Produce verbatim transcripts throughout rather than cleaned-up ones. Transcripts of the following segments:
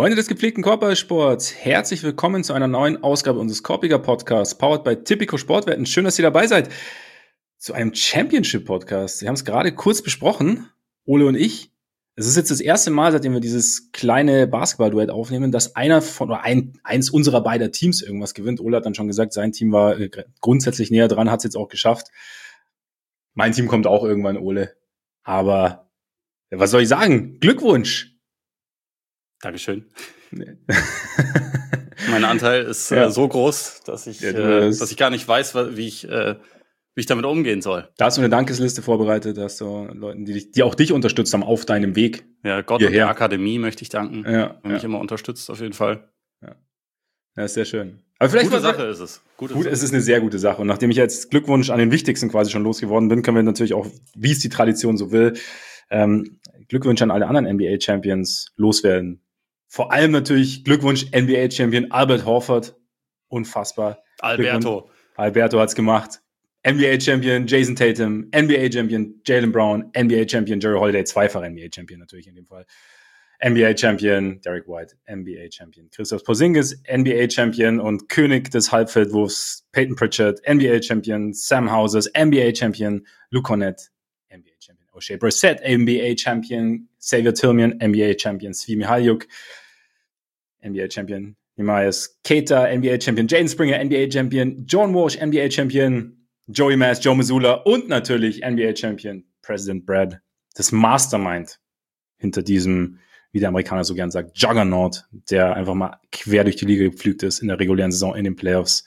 Freunde des gepflegten Korbballsports, herzlich willkommen zu einer neuen Ausgabe unseres Korpiger Podcasts, powered by Tipico Sportwetten. Schön, dass ihr dabei seid. Zu einem Championship-Podcast. Wir haben es gerade kurz besprochen, Ole und ich. Es ist jetzt das erste Mal, seitdem wir dieses kleine Basketball-Duett aufnehmen, dass einer von, oder ein, eins unserer beider Teams irgendwas gewinnt. Ole hat dann schon gesagt, sein Team war äh, grundsätzlich näher dran, hat es jetzt auch geschafft. Mein Team kommt auch irgendwann, Ole. Aber ja, was soll ich sagen? Glückwunsch! Dankeschön. Nee. Mein Anteil ist ja. äh, so groß, dass ich, ja, äh, dass ich gar nicht weiß, wie ich, äh, wie ich damit umgehen soll. Da hast du eine Dankesliste vorbereitet, da hast du Leuten, die, dich, die auch dich unterstützt haben auf deinem Weg. Ja, Gott hierher. Und der Akademie möchte ich danken, ja, der mich ja. immer unterstützt, auf jeden Fall. Ja, ja ist sehr schön. Aber vielleicht gute mal, Sache ist es. Gute gut, Sache. Es ist eine sehr gute Sache. Und nachdem ich jetzt Glückwunsch an den Wichtigsten quasi schon losgeworden bin, können wir natürlich auch, wie es die Tradition so will, ähm, Glückwünsche an alle anderen N B A-Champions loswerden. Vor allem natürlich Glückwunsch N B A-Champion Albert Horford. Unfassbar. Alberto. Alberto hat's gemacht. N B A-Champion Jason Tatum, N B A-Champion Jaylen Brown, N B A-Champion Jerry Holiday, zweifacher N B A-Champion natürlich in dem Fall. N B A-Champion Derek White, N B A-Champion Christoph Porzingis, N B A-Champion und König des Halbfeldwurfs Peyton Pritchard, N B A-Champion Sam Hauses, N B A-Champion Luke Cornett, N B A-Champion O'Shea Brissett, N B A-Champion Xavier Tillman, N B A-Champion Svi Mykhailiuk, N B A-Champion Neemias Queta, N B A-Champion Jaden Springer, N B A-Champion John Walsh, N B A-Champion Joey Mass, Joe Mazzulla und natürlich N B A-Champion President Brad, das Mastermind hinter diesem, wie der Amerikaner so gern sagt, Juggernaut, der einfach mal quer durch die Liga gepflügt ist in der regulären Saison, in den Playoffs.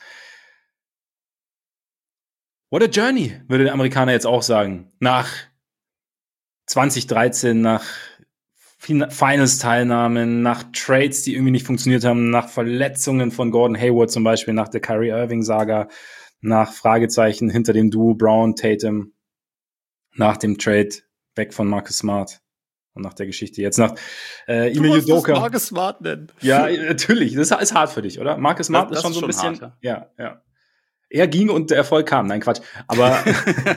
What a journey, würde der Amerikaner jetzt auch sagen. Nach zwanzig dreizehn, nach Finals-Teilnahmen, nach Trades, die irgendwie nicht funktioniert haben, nach Verletzungen von Gordon Hayward zum Beispiel, nach der Kyrie Irving-Saga, nach Fragezeichen hinter dem Duo Brown, Tatum, nach dem Trade weg von Marcus Smart und nach der Geschichte jetzt nach äh, Ime Udoka. Du musst Marcus Smart nennen. Ja, natürlich. Das ist hart für dich, oder? Marcus Smart das, das ist schon ist so ein bisschen. Hart, ja. ja, ja. Er ging und der Erfolg kam. Nein, Quatsch. Aber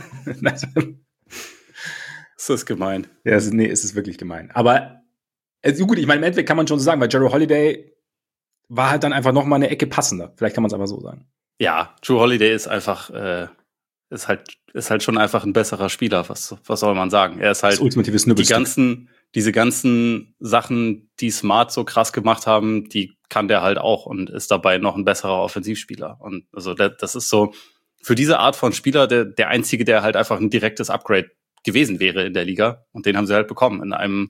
das ist gemein. Ja, es ist, nee, es ist wirklich gemein. Aber also gut, ich meine, im Endeffekt kann man schon so sagen, weil Jerry Holiday war halt dann einfach noch mal eine Ecke passender. Vielleicht kann man es aber so sagen. Ja, Drew Holiday ist einfach, äh, ist halt, ist halt schon einfach ein besserer Spieler. Was, was soll man sagen? Er ist halt das ultimative die ganzen, diese ganzen Sachen, die Smart so krass gemacht haben, die kann der halt auch und ist dabei noch ein besserer Offensivspieler. Und also der, das ist so für diese Art von Spieler der, der einzige, der halt einfach ein direktes Upgrade gewesen wäre in der Liga. Und den haben sie halt bekommen in einem,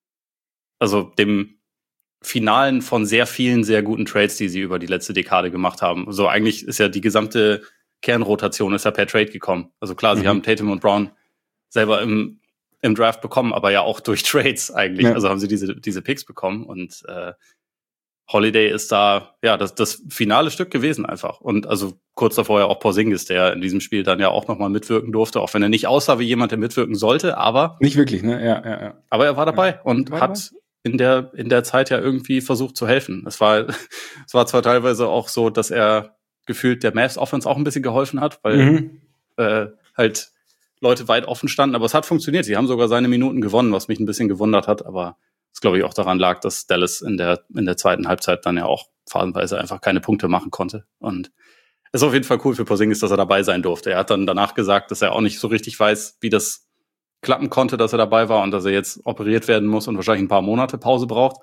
also dem Finalen von sehr vielen, sehr guten Trades, die sie über die letzte Dekade gemacht haben. So eigentlich ist ja die gesamte Kernrotation ist ja per Trade gekommen. Also klar, mhm. sie haben Tatum und Brown selber im, im Draft bekommen, aber ja auch durch Trades eigentlich. Ja. Also haben sie diese, diese Picks bekommen und äh, Holiday ist da, ja, das, das finale Stück gewesen einfach. Und also kurz davor ja auch Porzingis, der in diesem Spiel dann ja auch nochmal mitwirken durfte, auch wenn er nicht aussah wie jemand, der mitwirken sollte, aber... Nicht wirklich, ne? Ja, ja, ja. Aber er war dabei ja. und war hat dabei? in der in der Zeit ja irgendwie versucht zu helfen. Es war es war zwar teilweise auch so, dass er gefühlt der Mavs Offense auch ein bisschen geholfen hat, weil mhm. äh, halt Leute weit offen standen, aber es hat funktioniert. Sie haben sogar seine Minuten gewonnen, was mich ein bisschen gewundert hat, aber es glaube ich auch daran lag, dass Dallas in der in der zweiten Halbzeit dann ja auch phasenweise einfach keine Punkte machen konnte. Und es ist auf jeden Fall cool für Porzingis, dass er dabei sein durfte. Er hat dann danach gesagt, dass er auch nicht so richtig weiß, wie das klappen konnte, dass er dabei war und dass er jetzt operiert werden muss und wahrscheinlich ein paar Monate Pause braucht.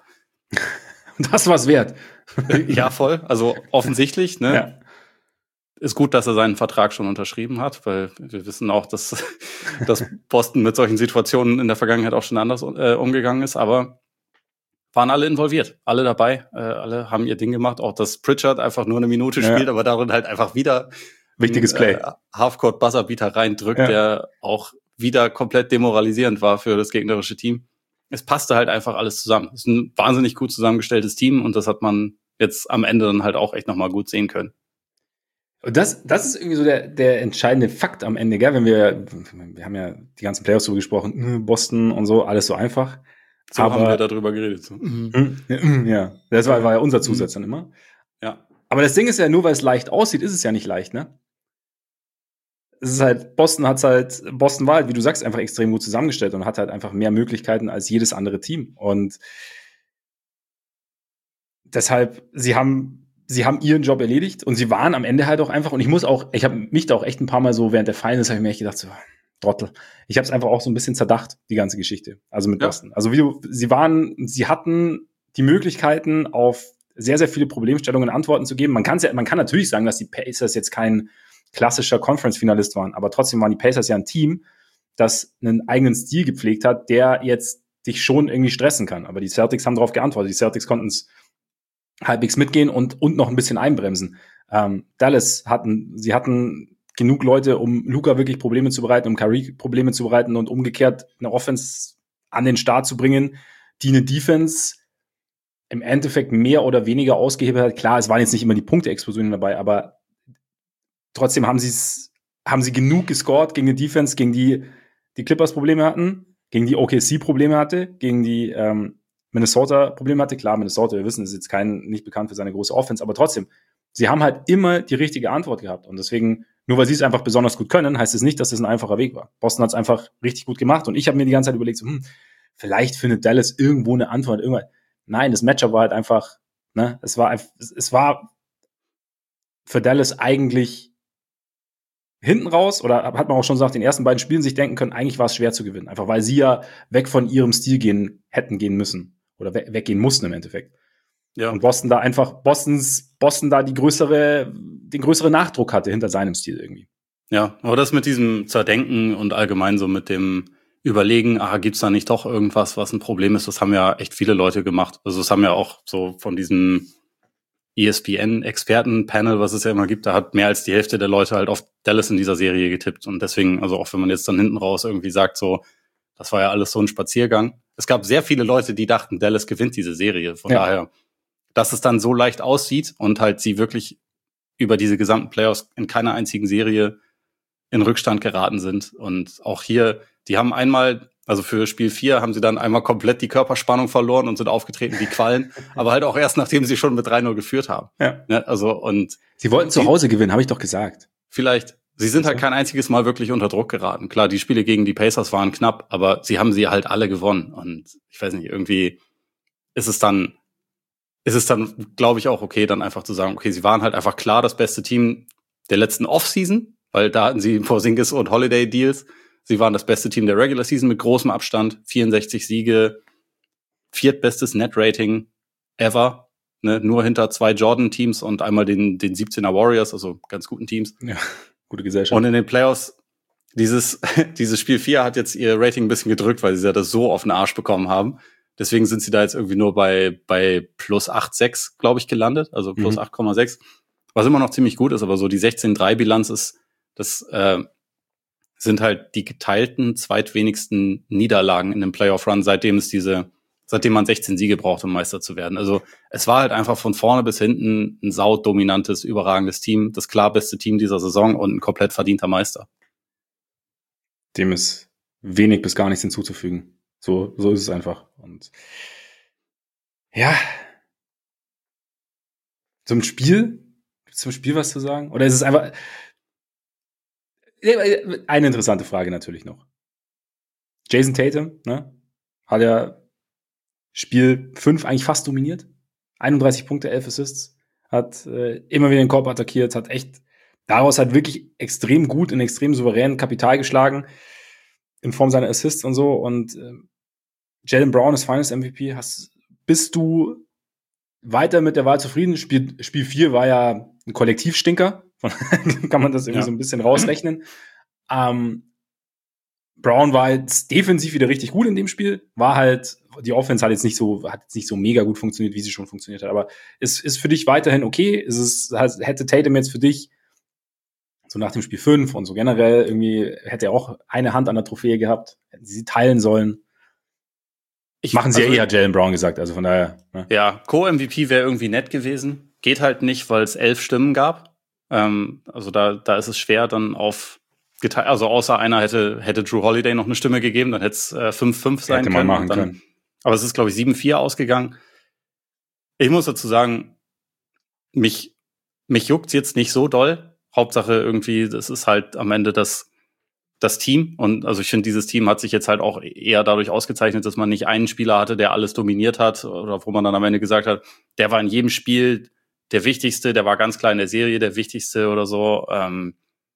Das war's wert. Ja, voll. Also offensichtlich, ne? Ja. Ist gut, dass er seinen Vertrag schon unterschrieben hat, weil wir wissen auch, dass, dass Boston mit solchen Situationen in der Vergangenheit auch schon anders äh, umgegangen ist, aber waren alle involviert, alle dabei, äh, alle haben ihr Ding gemacht, auch dass Pritchard einfach nur eine Minute ja. spielt, aber darin halt einfach wieder wichtiges Play. Äh, Halfcourt-Buzzerbeater reindrückt, ja. der auch wieder komplett demoralisierend war für das gegnerische Team. Es passte halt einfach alles zusammen. Es ist ein wahnsinnig gut zusammengestelltes Team und das hat man jetzt am Ende dann halt auch echt nochmal gut sehen können. Und das, das ist irgendwie so der, der entscheidende Fakt am Ende, gell? Wenn wir, wir haben ja die ganzen Playoffs so gesprochen, Boston und so, alles so einfach. So aber, haben wir darüber geredet. So. Ja, das war, war ja unser Zusatz dann immer. Ja. Aber das Ding ist ja, nur weil es leicht aussieht, ist es ja nicht leicht, ne? Es ist halt, Boston hat's halt, Boston war halt, wie du sagst, einfach extrem gut zusammengestellt und hat halt einfach mehr Möglichkeiten als jedes andere Team. Und deshalb, sie haben, sie haben ihren Job erledigt und sie waren am Ende halt auch einfach, und ich muss auch, ich habe mich da auch echt ein paar Mal so während der Finals, habe ich mir echt gedacht, so, Trottel. Ich habe es einfach auch so ein bisschen zerdacht, die ganze Geschichte. Also mit Ja. Boston. Also wie du, sie waren, sie hatten die Möglichkeiten, auf sehr, sehr viele Problemstellungen Antworten zu geben. Man kann ja, man kann natürlich sagen, dass die Pacers jetzt kein klassischer Conference-Finalist waren, aber trotzdem waren die Pacers ja ein Team, das einen eigenen Stil gepflegt hat, der jetzt dich schon irgendwie stressen kann. Aber die Celtics haben darauf geantwortet. Die Celtics konnten es halbwegs mitgehen und, und noch ein bisschen einbremsen. Ähm, Dallas hatten, sie hatten genug Leute, um Luka wirklich Probleme zu bereiten, um Kyrie Probleme zu bereiten und umgekehrt eine Offense an den Start zu bringen, die eine Defense im Endeffekt mehr oder weniger ausgehebelt hat. Klar, es waren jetzt nicht immer die Punkte-Explosionen dabei, aber trotzdem haben sie es, haben sie genug gescored gegen eine Defense, gegen die die Clippers Probleme hatten, gegen die O K C Probleme hatte, gegen die ähm, Minnesota Probleme hatte. Klar, Minnesota, wir wissen, ist jetzt kein, nicht bekannt für seine große Offense, aber trotzdem, sie haben halt immer die richtige Antwort gehabt. Und deswegen, nur weil sie es einfach besonders gut können, heißt es nicht, dass es ein einfacher Weg war. Boston hat es einfach richtig gut gemacht. Und ich habe mir die ganze Zeit überlegt, so, hm, vielleicht findet Dallas irgendwo eine Antwort. Irgendwann. Nein, das Matchup war halt einfach, ne, es war, es war für Dallas eigentlich hinten raus, oder hat man auch schon gesagt, in den ersten beiden Spielen sich denken können, eigentlich war es schwer zu gewinnen. Einfach weil sie ja weg von ihrem Stil gehen, hätten gehen müssen. Oder we- weggehen mussten im Endeffekt. Ja. Und Boston da einfach, Bostons, Boston da die größere, den größeren Nachdruck hatte hinter seinem Stil irgendwie. Ja, aber das mit diesem Zerdenken und allgemein so mit dem Überlegen, ah, gibt's da nicht doch irgendwas, was ein Problem ist, das haben ja echt viele Leute gemacht. Also das haben ja auch so von diesem E S P N-Experten-Panel, was es ja immer gibt, da hat mehr als die Hälfte der Leute halt auf Dallas in dieser Serie getippt. Und deswegen, also auch wenn man jetzt dann hinten raus irgendwie sagt, so, das war ja alles so ein Spaziergang. Es gab sehr viele Leute, die dachten, Dallas gewinnt diese Serie. Von ja. daher, dass es dann so leicht aussieht und halt sie wirklich über diese gesamten Playoffs in keiner einzigen Serie in Rückstand geraten sind. Und auch hier, die haben einmal, also für Spiel vier haben sie dann einmal komplett die Körperspannung verloren und sind aufgetreten wie Quallen, aber halt auch erst, nachdem sie schon mit drei null geführt haben. Ja. Ne, also, und sie wollten zu Hause gewinnen, habe ich doch gesagt. Vielleicht. Sie sind halt kein einziges Mal wirklich unter Druck geraten. Klar, die Spiele gegen die Pacers waren knapp, aber sie haben sie halt alle gewonnen. Und ich weiß nicht, irgendwie ist es dann, ist es dann, glaube ich, auch okay, dann einfach zu sagen, okay, sie waren halt einfach klar das beste Team der letzten Offseason, weil da hatten sie Porzingis und Holiday Deals. Sie waren das beste Team der Regular Season mit großem Abstand, vierundsechzig Siege, viertbestes Net-Rating ever, ne? Nur hinter zwei Jordan-Teams und einmal den, den siebzehner Warriors, also ganz guten Teams. Ja, gute Gesellschaft. Und in den Playoffs, dieses, dieses Spiel vier hat jetzt ihr Rating ein bisschen gedrückt, weil sie ja das so auf den Arsch bekommen haben. Deswegen sind sie da jetzt irgendwie nur bei, bei plus acht Komma sechs, glaube ich, gelandet, also plus mhm. acht Komma sechs, was immer noch ziemlich gut ist, aber so die sechzehn drei Bilanz ist, das äh, sind halt die geteilten zweitwenigsten Niederlagen in dem Playoff-Run, seitdem es diese, seitdem man sechzehn Siege braucht, um Meister zu werden. Also es war halt einfach von vorne bis hinten ein saudominantes, überragendes Team, das klar beste Team dieser Saison und ein komplett verdienter Meister. Dem ist wenig bis gar nichts hinzuzufügen. So, so ist es einfach. Und ja, zum Spiel, gibt's zum Spiel was zu sagen? Oder ist es einfach eine interessante Frage natürlich noch. Jason Tatum, ne, hat ja Spiel fünf eigentlich fast dominiert. einunddreißig Punkte, elf Assists, hat äh, immer wieder den Korb attackiert, hat echt daraus halt wirklich extrem gut und extrem souverän Kapital geschlagen in Form seiner Assists und so. Und äh, Jaylen Brown ist Finals M V P. Hast, bist du weiter mit der Wahl zufrieden? Spiel, Spiel vier war ja ein Kollektivstinker. Kann man das irgendwie ja. so ein bisschen rausrechnen. Ähm, Brown war jetzt defensiv wieder richtig gut in dem Spiel. War halt, die Offense hat jetzt nicht so, hat jetzt nicht so mega gut funktioniert, wie sie schon funktioniert hat. Aber ist, ist für dich weiterhin okay? Ist es, hätte Tatum jetzt für dich so nach dem Spiel fünf und so generell irgendwie, hätte er auch eine Hand an der Trophäe gehabt? Hätten sie sie teilen sollen? Ich, Machen sie also, ja eher Jaylen Brown gesagt, also von daher. Ne? Ja, Co-M V P wäre irgendwie nett gewesen. Geht halt nicht, weil es elf Stimmen gab. Ähm, also da, da ist es schwer dann auf geteilt, also außer einer hätte, hätte Drew Holiday noch eine Stimme gegeben, dann hätte es äh, fünf fünf sein hätte können. Man machen dann, können. Aber es ist, glaube ich, sieben vier ausgegangen. Ich muss dazu sagen, mich, mich juckt's jetzt nicht so doll. Hauptsache irgendwie, das ist halt am Ende das, das Team. Und also ich finde, dieses Team hat sich jetzt halt auch eher dadurch ausgezeichnet, dass man nicht einen Spieler hatte, der alles dominiert hat oder wo man dann am Ende gesagt hat, der war in jedem Spiel der Wichtigste, der war ganz klar in der Serie der Wichtigste oder so. Ähm,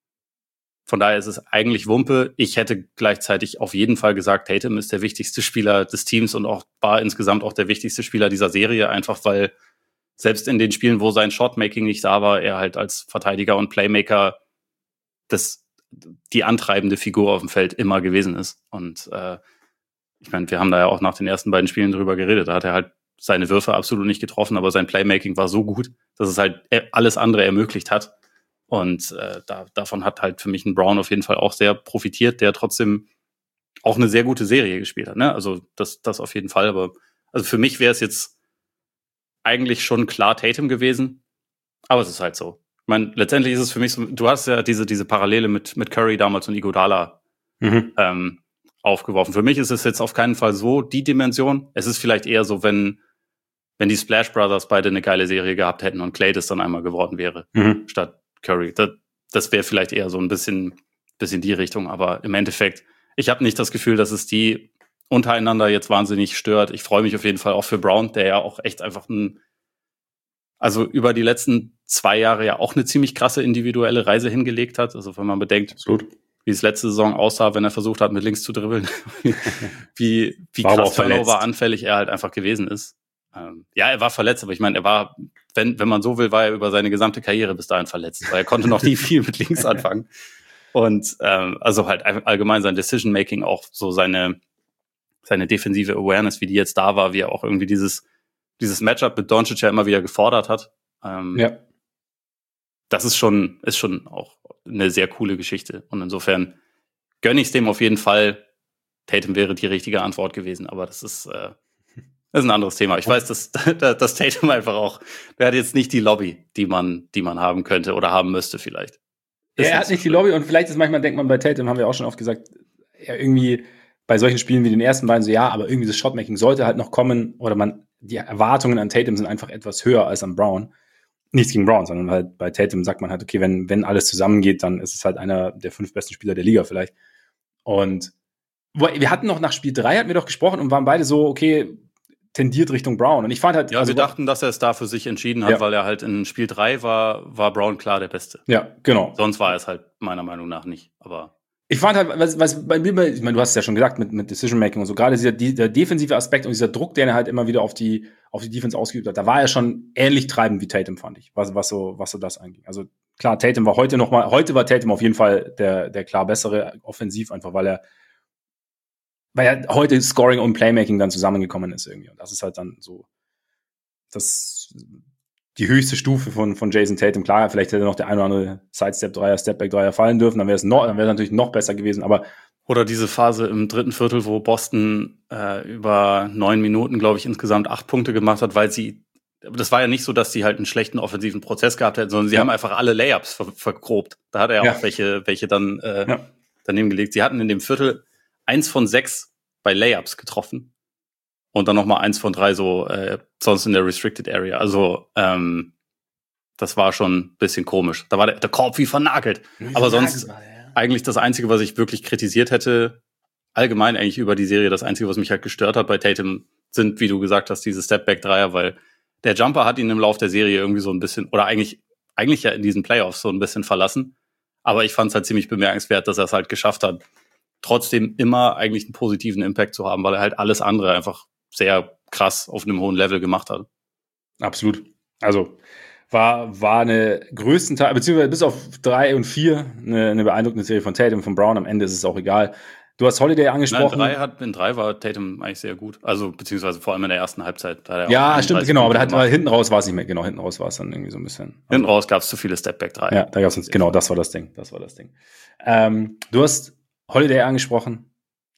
von daher ist es eigentlich Wumpe. Ich hätte gleichzeitig auf jeden Fall gesagt, Tatum ist der wichtigste Spieler des Teams und auch war insgesamt auch der wichtigste Spieler dieser Serie, einfach weil selbst in den Spielen, wo sein Shotmaking nicht da war, er halt als Verteidiger und Playmaker das die antreibende Figur auf dem Feld immer gewesen ist. Und äh, ich meine, wir haben da ja auch nach den ersten beiden Spielen drüber geredet. Da hat er halt seine Würfe absolut nicht getroffen, aber sein Playmaking war so gut, dass es halt alles andere ermöglicht hat. Und äh, da, davon hat halt für mich ein Brown auf jeden Fall auch sehr profitiert, der trotzdem auch eine sehr gute Serie gespielt hat. Ne? Also das, das auf jeden Fall. Aber also für mich wäre es jetzt eigentlich schon klar Tatum gewesen. Aber es ist halt so. Ich meine, letztendlich ist es für mich so, du hast ja diese, diese Parallele mit, mit Curry damals und Iguodala mhm. ähm, aufgeworfen. Für mich ist es jetzt auf keinen Fall so die Dimension. Es ist vielleicht eher so, wenn, wenn die Splash Brothers beide eine geile Serie gehabt hätten und Klay das dann einmal geworden wäre, mhm. statt Curry. Das, das wäre vielleicht eher so ein bisschen, bisschen die Richtung. Aber im Endeffekt, ich habe nicht das Gefühl, dass es die untereinander jetzt wahnsinnig stört. Ich freue mich auf jeden Fall auch für Brown, der ja auch echt einfach ein also über die letzten zwei Jahre ja auch eine ziemlich krasse individuelle Reise hingelegt hat. Also wenn man bedenkt, Absolut. wie es letzte Saison aussah, wenn er versucht hat, mit links zu dribbeln, wie, wie krass Turnover anfällig er halt einfach gewesen ist. Ähm, ja, er war verletzt, aber ich meine, er war, wenn, wenn man so will, war er über seine gesamte Karriere bis dahin verletzt, weil er konnte noch nie viel mit links anfangen. Und ähm, also halt allgemein sein Decision-Making, auch so seine, seine defensive Awareness, wie die jetzt da war, wie er auch irgendwie dieses dieses Matchup mit Doncic ja immer wieder gefordert hat. Ähm, ja. Das ist schon, ist schon auch eine sehr coole Geschichte. Und insofern gönne ich es dem auf jeden Fall. Tatum wäre die richtige Antwort gewesen, aber das ist, äh, das ist ein anderes Thema. Ich weiß, dass, dass Tatum einfach auch, der hat jetzt nicht die Lobby, die man, die man haben könnte oder haben müsste vielleicht. Ja, er hat nicht die Lobby und vielleicht ist manchmal, denkt man bei Tatum, haben wir auch schon oft gesagt, ja, irgendwie bei solchen Spielen wie den ersten beiden so, ja, aber irgendwie das Shotmaking sollte halt noch kommen oder man, die Erwartungen an Tatum sind einfach etwas höher als an Brown. Nichts gegen Brown, sondern halt bei Tatum sagt man halt, okay, wenn, wenn alles zusammengeht, dann ist es halt einer der fünf besten Spieler der Liga vielleicht. Und wir hatten noch nach Spiel drei hatten wir doch gesprochen und waren beide so, okay, tendiert Richtung Brown. Und ich fand halt. Ja, also wir dachten, dass er es da für sich entschieden hat, ja. weil er halt in Spiel drei war, war Brown klar der Beste. Ja, genau. Sonst war er es halt meiner Meinung nach nicht, aber. Ich fand halt, was, was bei mir, ich meine, du hast es ja schon gesagt, mit, mit Decision-Making und so, gerade dieser, der defensive Aspekt und dieser Druck, den er halt immer wieder auf die, auf die Defense ausgeübt hat, da war er schon ähnlich treibend wie Tatum, fand ich, was, was so, was so das anging. Also, klar, Tatum war heute noch mal, heute war Tatum auf jeden Fall der, der klar bessere offensiv, einfach weil er, weil er heute Scoring und Playmaking dann zusammengekommen ist irgendwie. Und das ist halt dann so, das, die höchste Stufe von, von Jason Tatum. Klar, vielleicht hätte noch der ein oder andere Sidestep-Dreier, Stepback-Dreier fallen dürfen, dann wäre es noch, dann wäre es natürlich noch besser gewesen, aber. Oder diese Phase im dritten Viertel, wo Boston äh, über neun Minuten, glaube ich, insgesamt acht Punkte gemacht hat, weil sie, das war ja nicht so, dass sie halt einen schlechten offensiven Prozess gehabt hätten, sondern sie ja. haben einfach alle Layups ver- vergrobt. Da hat er ja, ja auch welche, welche dann äh, ja. daneben gelegt. Sie hatten in dem Viertel eins von sechs bei Layups getroffen. Und dann nochmal eins von drei so äh, sonst in der Restricted Area. Also ähm, das war schon ein bisschen komisch. Da war der, der Korb wie vernagelt. Wie Aber sonst war, ja. eigentlich das Einzige, was ich wirklich kritisiert hätte, allgemein eigentlich über die Serie, das Einzige, was mich halt gestört hat bei Tatum, sind, wie du gesagt hast, diese Stepback-Dreier, weil der Jumper hat ihn im Lauf der Serie irgendwie so ein bisschen, oder eigentlich eigentlich ja in diesen Playoffs so ein bisschen verlassen. Aber ich fand es halt ziemlich bemerkenswert, dass er es halt geschafft hat, trotzdem immer eigentlich einen positiven Impact zu haben, weil er halt alles andere einfach sehr krass auf einem hohen Level gemacht hat. Absolut. Also war, war eine größten Teil, beziehungsweise bis auf drei und vier eine, eine beeindruckende Serie von Tatum, von Brown. Am Ende ist es auch egal. Du hast Holiday angesprochen. Nein, in, drei hat, in drei war Tatum eigentlich sehr gut. Also beziehungsweise vor allem in der ersten Halbzeit. Da ja, stimmt, genau. Aber da hat, war, hinten raus war es nicht mehr. Genau, hinten raus war es dann irgendwie so ein bisschen. Also, hinten raus gab es zu viele Stepback-Dreier. Ja, da gab es, genau, das war das Ding. Das war das Ding. Ähm, du hast Holiday angesprochen.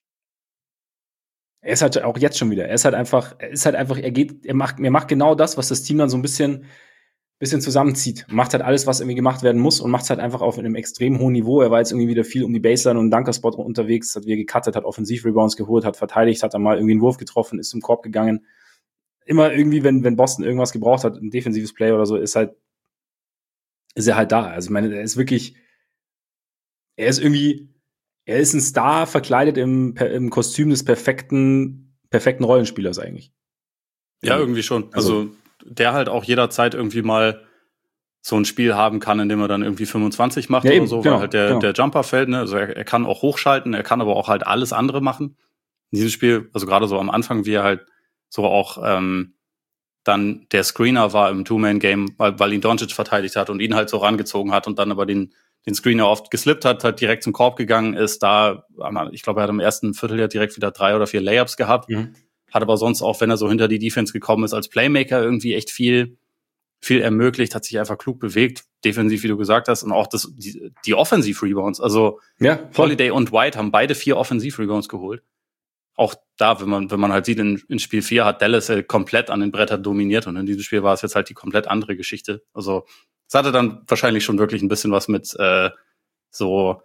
Er ist halt auch jetzt schon wieder. Er ist halt einfach, er ist halt einfach, er geht, er macht, er macht genau das, was das Team dann so ein bisschen, bisschen zusammenzieht. Macht halt alles, was irgendwie gemacht werden muss und macht es halt einfach auf einem extrem hohen Niveau. Er war jetzt irgendwie wieder viel um die Baseline und Dunkerspot unterwegs, hat wieder gecuttet, hat Offensiv-Rebounds geholt, hat verteidigt, hat dann mal irgendwie einen Wurf getroffen, ist zum Korb gegangen. Immer irgendwie, wenn, wenn Boston irgendwas gebraucht hat, ein defensives Play oder so, ist halt, ist er halt da. Also ich meine, er ist wirklich, er ist irgendwie, er ist ein Star verkleidet im, im Kostüm des perfekten, perfekten Rollenspielers eigentlich. Ja, irgendwie schon. Also, also der halt auch jederzeit irgendwie mal so ein Spiel haben kann, in dem er dann irgendwie fünfundzwanzig macht ja, oder eben, so, genau, weil halt der, genau. der Jumper fällt, ne? Also er, er kann auch hochschalten, er kann aber auch halt alles andere machen. In diesem Spiel, also gerade so am Anfang, wie er halt so auch ähm, dann der Screener war im Two-Man-Game, weil, weil ihn Doncic verteidigt hat und ihn halt so rangezogen hat und dann aber den, den Screener oft geslippt hat, halt direkt zum Korb gegangen ist. Da, ich glaube, er hat im ersten Viertel ja direkt wieder drei oder vier Layups gehabt. Mhm. Hat aber sonst auch, wenn er so hinter die Defense gekommen ist, als Playmaker irgendwie echt viel, viel ermöglicht, hat sich einfach klug bewegt, defensiv, wie du gesagt hast, und auch das, die, die Offensiv-Rebounds. Also ja, Holiday und White haben beide vier Offensiv-Rebounds geholt. Auch da, wenn man, wenn man halt sieht, in, in Spiel vier hat Dallas ja komplett an den Brettern dominiert und in diesem Spiel war es jetzt halt die komplett andere Geschichte. Also es hatte dann wahrscheinlich schon wirklich ein bisschen was mit äh, so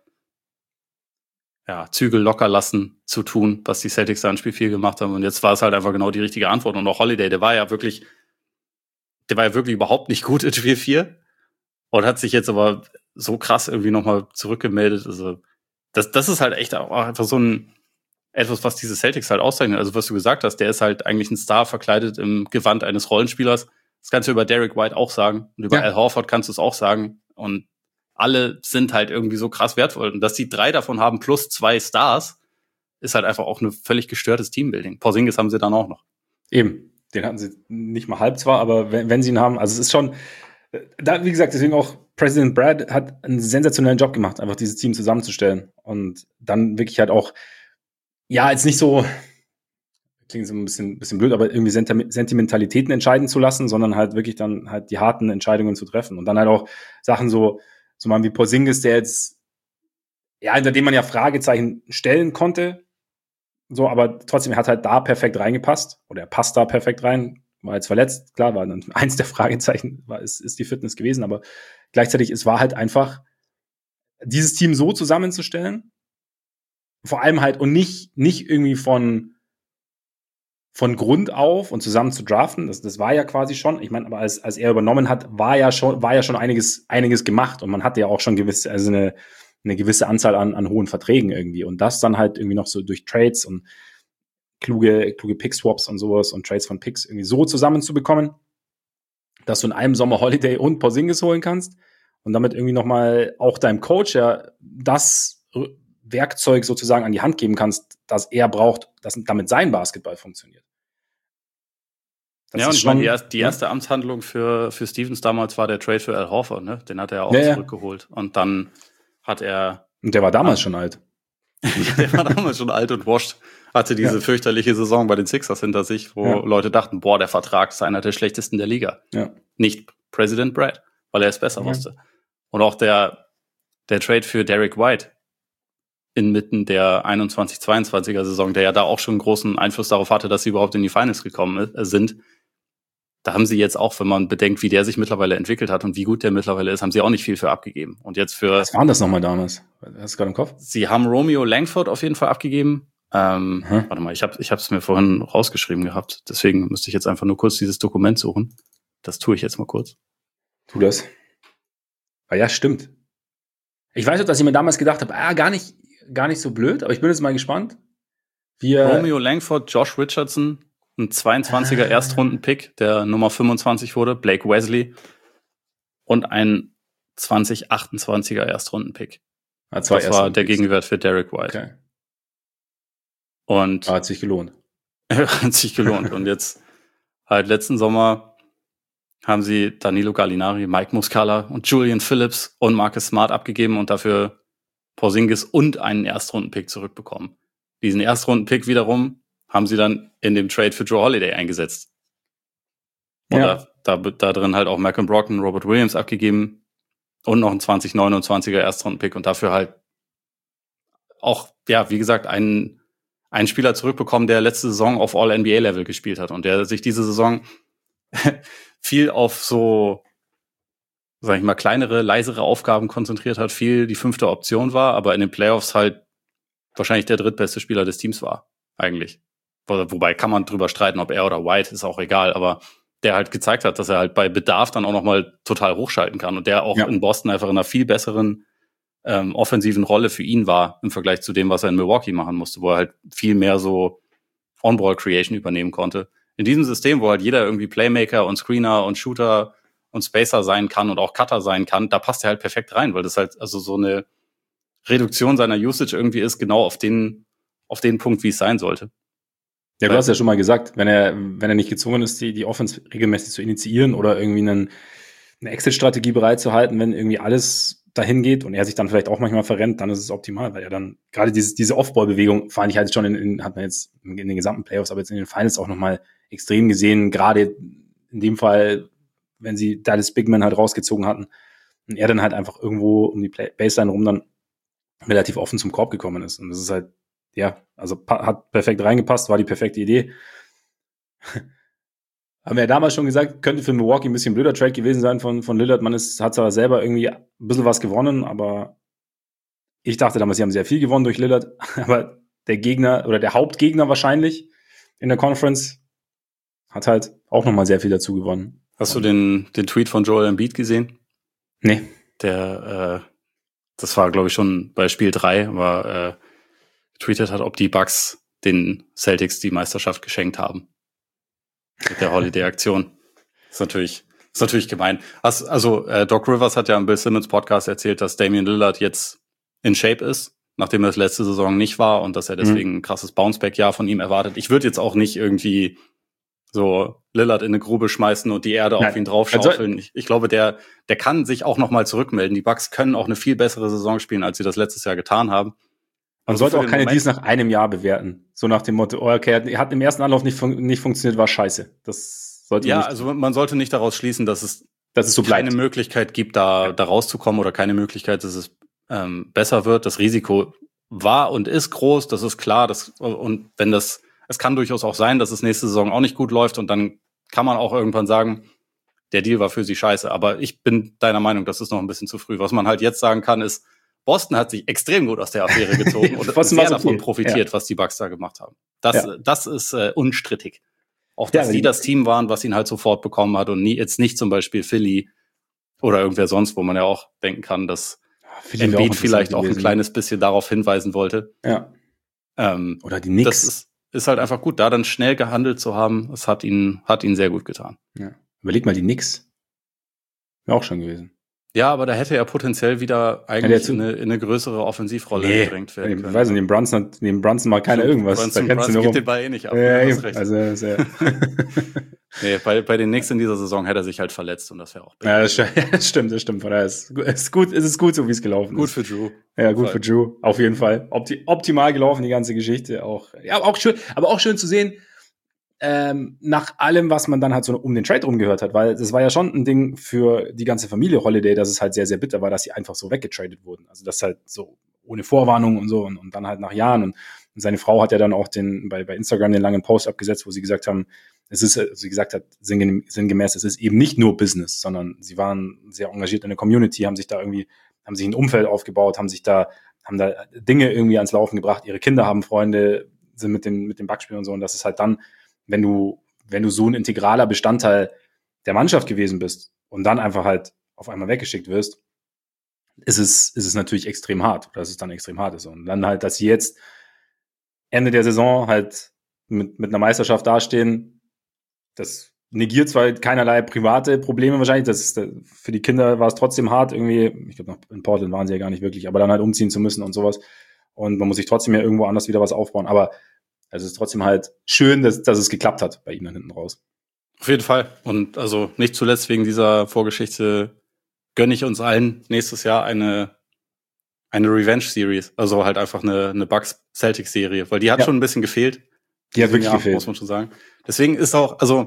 ja, Zügel locker lassen zu tun, was die Celtics da in Spiel vier gemacht haben. Und jetzt war es halt einfach genau die richtige Antwort. Und auch Holiday, der war ja wirklich, der war ja wirklich überhaupt nicht gut in Spiel vier und hat sich jetzt aber so krass irgendwie nochmal zurückgemeldet. Also das, das ist halt echt auch einfach so ein etwas, was diese Celtics halt auszeichnet. Also was du gesagt hast, der ist halt eigentlich ein Star verkleidet im Gewand eines Rollenspielers. Das kannst du über Derek White auch sagen. Und über ja. Al Horford kannst du es auch sagen. Und alle sind halt irgendwie so krass wertvoll. Und dass die drei davon haben plus zwei Stars, ist halt einfach auch ein völlig gestörtes Teambuilding. Porzingis haben sie dann auch noch. Eben. Den hatten sie nicht mal halb zwar, aber wenn, wenn sie ihn haben, also es ist schon, da, wie gesagt, deswegen auch President Brad hat einen sensationellen Job gemacht, einfach dieses Team zusammenzustellen. Und dann wirklich halt auch, ja, jetzt nicht so, klingt so ein bisschen, bisschen blöd, aber irgendwie Sentimentalitäten entscheiden zu lassen, sondern halt wirklich dann halt die harten Entscheidungen zu treffen. Und dann halt auch Sachen so, so mal wie Porzingis, der jetzt, ja, hinter dem man ja Fragezeichen stellen konnte, so, aber trotzdem, er hat halt da perfekt reingepasst, oder er passt da perfekt rein, war jetzt verletzt, klar, war dann eins der Fragezeichen, war, ist, ist die Fitness gewesen, aber gleichzeitig, es war halt einfach, dieses Team so zusammenzustellen, vor allem halt, und nicht, nicht irgendwie von, von Grund auf und zusammen zu draften, das, das war ja quasi schon, ich meine, aber als, als er übernommen hat, war ja schon, war ja schon einiges, einiges gemacht und man hatte ja auch schon gewisse, also eine, eine gewisse Anzahl an, an hohen Verträgen irgendwie und das dann halt irgendwie noch so durch Trades und kluge, kluge Pick-Swaps und sowas und Trades von Picks irgendwie so zusammenzubekommen, dass du in einem Sommer Holiday und Porzingis holen kannst und damit irgendwie nochmal auch deinem Coach ja das Werkzeug sozusagen an die Hand geben kannst, das er braucht, dass damit sein Basketball funktioniert. Das ja, und ich meine, die, erst, die erste ja. Amtshandlung für, für Stevens damals war der Trade für Al Horford, ne? Den hat er auch ja, zurückgeholt. Ja. Und dann hat er... Und der war damals ah, schon alt. Der war damals schon alt und washed. Hatte diese ja. fürchterliche Saison bei den Sixers hinter sich, wo ja. Leute dachten, boah, der Vertrag ist einer der schlechtesten der Liga. Ja. Nicht President Brad, weil er es besser ja. wusste. Und auch der, der Trade für Derek White inmitten der einundzwanzig zweiundzwanziger Saison, der ja da auch schon einen großen Einfluss darauf hatte, dass sie überhaupt in die Finals gekommen sind. Da haben sie jetzt auch, wenn man bedenkt, wie der sich mittlerweile entwickelt hat und wie gut der mittlerweile ist, haben sie auch nicht viel für abgegeben. Und jetzt für... Was war das nochmal damals? Hast du gerade im Kopf? Sie haben Romeo Langford auf jeden Fall abgegeben. Ähm, hm. Warte mal, ich habe ich habe es mir vorhin rausgeschrieben gehabt. Deswegen müsste ich jetzt einfach nur kurz dieses Dokument suchen. Das tue ich jetzt mal kurz. Tu das. Ah ja, stimmt. Ich weiß auch, dass ich mir damals gedacht habe, ah, gar nicht, gar nicht so blöd, aber ich bin jetzt mal gespannt. Wir Romeo Langford, Josh Richardson, ein zweiundzwanziger ah. Erstrunden-Pick, der Nummer fünfundzwanzig wurde, Blake Wesley und ein zwanzig achtundzwanziger Erstrunden-Pick. Ah, zwei das war der Gegenwert für Derek White. Okay. Und ah, hat sich gelohnt. hat sich gelohnt. Und jetzt halt letzten Sommer haben sie Danilo Gallinari, Mike Muscala und Julian Phillips und Marcus Smart abgegeben und dafür Porzingis und einen Erstrunden-Pick zurückbekommen. Diesen Erstrunden-Pick wiederum haben sie dann in dem Trade für Joe Holiday eingesetzt. Und ja. da, da, da drin halt auch Malcolm Brogdon, Robert Williams abgegeben und noch einen zwanzig neunundzwanziger Erstrunden-Pick und dafür halt auch, ja, wie gesagt, einen, einen Spieler zurückbekommen, der letzte Saison auf All-N B A-Level gespielt hat und der sich diese Saison viel auf so, sag ich mal, kleinere, leisere Aufgaben konzentriert hat, viel die fünfte Option war, aber in den Playoffs halt wahrscheinlich der drittbeste Spieler des Teams war, eigentlich. Wobei kann man drüber streiten, ob er oder White, ist auch egal, aber der halt gezeigt hat, dass er halt bei Bedarf dann auch nochmal total hochschalten kann und der auch ja. in Boston einfach in einer viel besseren ähm, offensiven Rolle für ihn war im Vergleich zu dem, was er in Milwaukee machen musste, wo er halt viel mehr so On-Ball-Creation übernehmen konnte. In diesem System, wo halt jeder irgendwie Playmaker und Screener und Shooter und Spacer sein kann und auch Cutter sein kann, da passt er halt perfekt rein, weil das halt also so eine Reduktion seiner Usage irgendwie ist, genau auf den, auf den Punkt, wie es sein sollte. Ja, du hast ja schon mal gesagt, wenn er, wenn er nicht gezwungen ist, die, die Offense regelmäßig zu initiieren oder irgendwie einen, eine Exit-Strategie bereitzuhalten, wenn irgendwie alles dahin geht und er sich dann vielleicht auch manchmal verrennt, dann ist es optimal, weil er dann gerade diese, diese Off-Ball-Bewegung fand ich halt schon in, in, hat man jetzt in den gesamten Playoffs, aber jetzt in den Finals auch nochmal extrem gesehen, gerade in dem Fall, wenn sie Dallas Bigman halt rausgezogen hatten und er dann halt einfach irgendwo um die Play- Baseline rum dann relativ offen zum Korb gekommen ist. Und das ist halt, ja, also pa- hat perfekt reingepasst, war die perfekte Idee. Haben wir ja damals schon gesagt, könnte für Milwaukee ein bisschen blöder Trade gewesen sein von, von Lillard. Man ist, hat zwar selber irgendwie ein bisschen was gewonnen, aber ich dachte damals, sie haben sehr viel gewonnen durch Lillard. Aber der Gegner oder der Hauptgegner wahrscheinlich in der Conference hat halt auch nochmal sehr viel dazu gewonnen. Hast du den, den Tweet von Joel Embiid gesehen? Nee. Der, äh, das war, glaube ich, schon bei Spiel drei, aber äh, getweetet hat, ob die Bucks den Celtics die Meisterschaft geschenkt haben. Mit der Holiday-Aktion. Ist natürlich, ist natürlich gemein. Hast, also, äh, Doc Rivers hat ja im Bill Simmons Podcast erzählt, dass Damian Lillard jetzt in Shape ist, nachdem er das letzte Saison nicht war und dass er deswegen mhm. ein krasses Bounceback-Jahr von ihm erwartet. Ich würde jetzt auch nicht irgendwie so Lillard in eine Grube schmeißen und die Erde Nein. auf ihn draufschaufeln. Also, ich, ich glaube, der, der kann sich auch nochmal zurückmelden. Die Bucks können auch eine viel bessere Saison spielen, als sie das letztes Jahr getan haben. Man sollte auch keine Deals nach einem Jahr bewerten. So nach dem Motto, oh, okay, er hat im ersten Anlauf nicht, fun- nicht funktioniert, war scheiße. Das sollte Ja, nicht also man sollte nicht daraus schließen, dass es, dass es so keine bleibt. Möglichkeit gibt, da, da rauszukommen oder keine Möglichkeit, dass es ähm, besser wird. Das Risiko war und ist groß, das ist klar. Das, und wenn das, es kann durchaus auch sein, dass es nächste Saison auch nicht gut läuft und dann kann man auch irgendwann sagen, der Deal war für sie scheiße. Aber ich bin deiner Meinung, das ist noch ein bisschen zu früh. Was man halt jetzt sagen kann, ist, Boston hat sich extrem gut aus der Affäre gezogen und sehr davon profitiert, ja. was die Bucks da gemacht haben. Das, ja. das ist äh, unstrittig. Auch, dass ja, die das Team waren, was ihn halt sofort bekommen hat und nie, jetzt nicht zum Beispiel Philly oder irgendwer sonst, wo man ja auch denken kann, dass ja, Embiid vielleicht auch ein kleines bisschen darauf hinweisen wollte. Ja. Ähm, oder die Knicks. Das ist, ist halt einfach gut, da dann schnell gehandelt zu haben. Das hat ihn, hat ihn sehr gut getan. Ja. Überleg mal, die Knicks. Wäre auch schon gewesen. Ja, aber da hätte er potenziell wieder eigentlich ja, in, eine, in eine größere Offensivrolle nee, gedrängt werden können. Ich weiß nicht, neben Brunson, neben Brunson mal keiner irgendwas. Brunson, da Brunson gibt den Ball eh nicht ab. Ja, ja, also, sehr. nee, bei, bei den Knicks in dieser Saison hätte er sich halt verletzt und das wäre auch ja, das stimmt, das stimmt, das stimmt. Von daher ist es gut, ist es gut, so wie es gelaufen gut ist. Gut für Drew. Ja, gut für Drew, auf jeden Fall. Opti- optimal gelaufen, die ganze Geschichte. Auch, ja, auch schön, aber auch schön zu sehen, Ähm, nach allem, was man dann halt so um den Trade rumgehört hat, weil das war ja schon ein Ding für die ganze Familie Holiday, dass es halt sehr, sehr bitter war, dass sie einfach so weggetradet wurden. Also das halt so ohne Vorwarnung und so und, und dann halt nach Jahren. Und, und seine Frau hat ja dann auch den bei, bei Instagram den langen Post abgesetzt, wo sie gesagt haben, es ist, sie gesagt hat, sinnge- sinngemäß, es ist eben nicht nur Business, sondern sie waren sehr engagiert in der Community, haben sich da irgendwie, haben sich ein Umfeld aufgebaut, haben sich da, haben da Dinge irgendwie ans Laufen gebracht, ihre Kinder haben Freunde, sind mit den, mit den Backspielen und so, und das ist halt dann, wenn du, wenn du so ein integraler Bestandteil der Mannschaft gewesen bist und dann einfach halt auf einmal weggeschickt wirst, ist es, ist es natürlich extrem hart, oder dass es dann extrem hart ist. Und dann halt, dass sie jetzt Ende der Saison halt mit, mit einer Meisterschaft dastehen, das negiert zwar keinerlei private Probleme wahrscheinlich, das ist, für die Kinder war es trotzdem hart irgendwie, ich glaube, in Portland waren sie ja gar nicht wirklich, aber dann halt umziehen zu müssen und sowas. Und man muss sich trotzdem ja irgendwo anders wieder was aufbauen, aber also es ist trotzdem halt schön, dass, dass es geklappt hat bei ihm dann hinten raus. Auf jeden Fall. Und also nicht zuletzt wegen dieser Vorgeschichte gönne ich uns allen nächstes Jahr eine, eine Revenge-Series. Also halt einfach eine, eine Bucks-Celtics-Serie, weil die hat ja. schon ein bisschen gefehlt. Die hat wirklich Jahr, gefehlt. Muss man schon sagen. Deswegen ist auch, also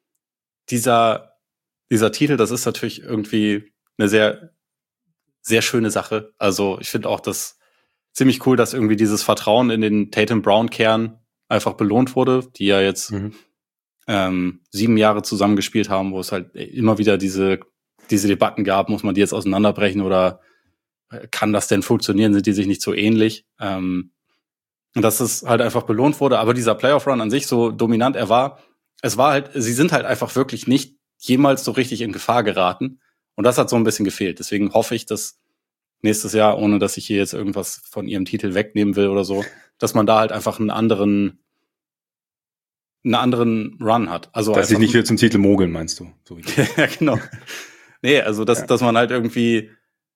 dieser, dieser Titel, das ist natürlich irgendwie eine sehr, sehr schöne Sache. Also ich finde auch das ziemlich cool, dass irgendwie dieses Vertrauen in den Tatum-Brown-Kern einfach belohnt wurde, die ja jetzt mhm. ähm, sieben Jahre zusammengespielt haben, wo es halt immer wieder diese diese Debatten gab, muss man die jetzt auseinanderbrechen oder kann das denn funktionieren, sind die sich nicht so ähnlich? Ähm, und dass es halt einfach belohnt wurde, aber dieser Playoff-Run an sich, so dominant er war, es war halt, sie sind halt einfach wirklich nicht jemals so richtig in Gefahr geraten und das hat so ein bisschen gefehlt. Deswegen hoffe ich, dass nächstes Jahr, ohne dass ich hier jetzt irgendwas von ihrem Titel wegnehmen will oder so, dass man da halt einfach einen anderen einen anderen Run hat. Also dass sie nicht wieder zum Titel mogeln, meinst du? So wie ja, genau. Nee, also dass, ja. dass man halt irgendwie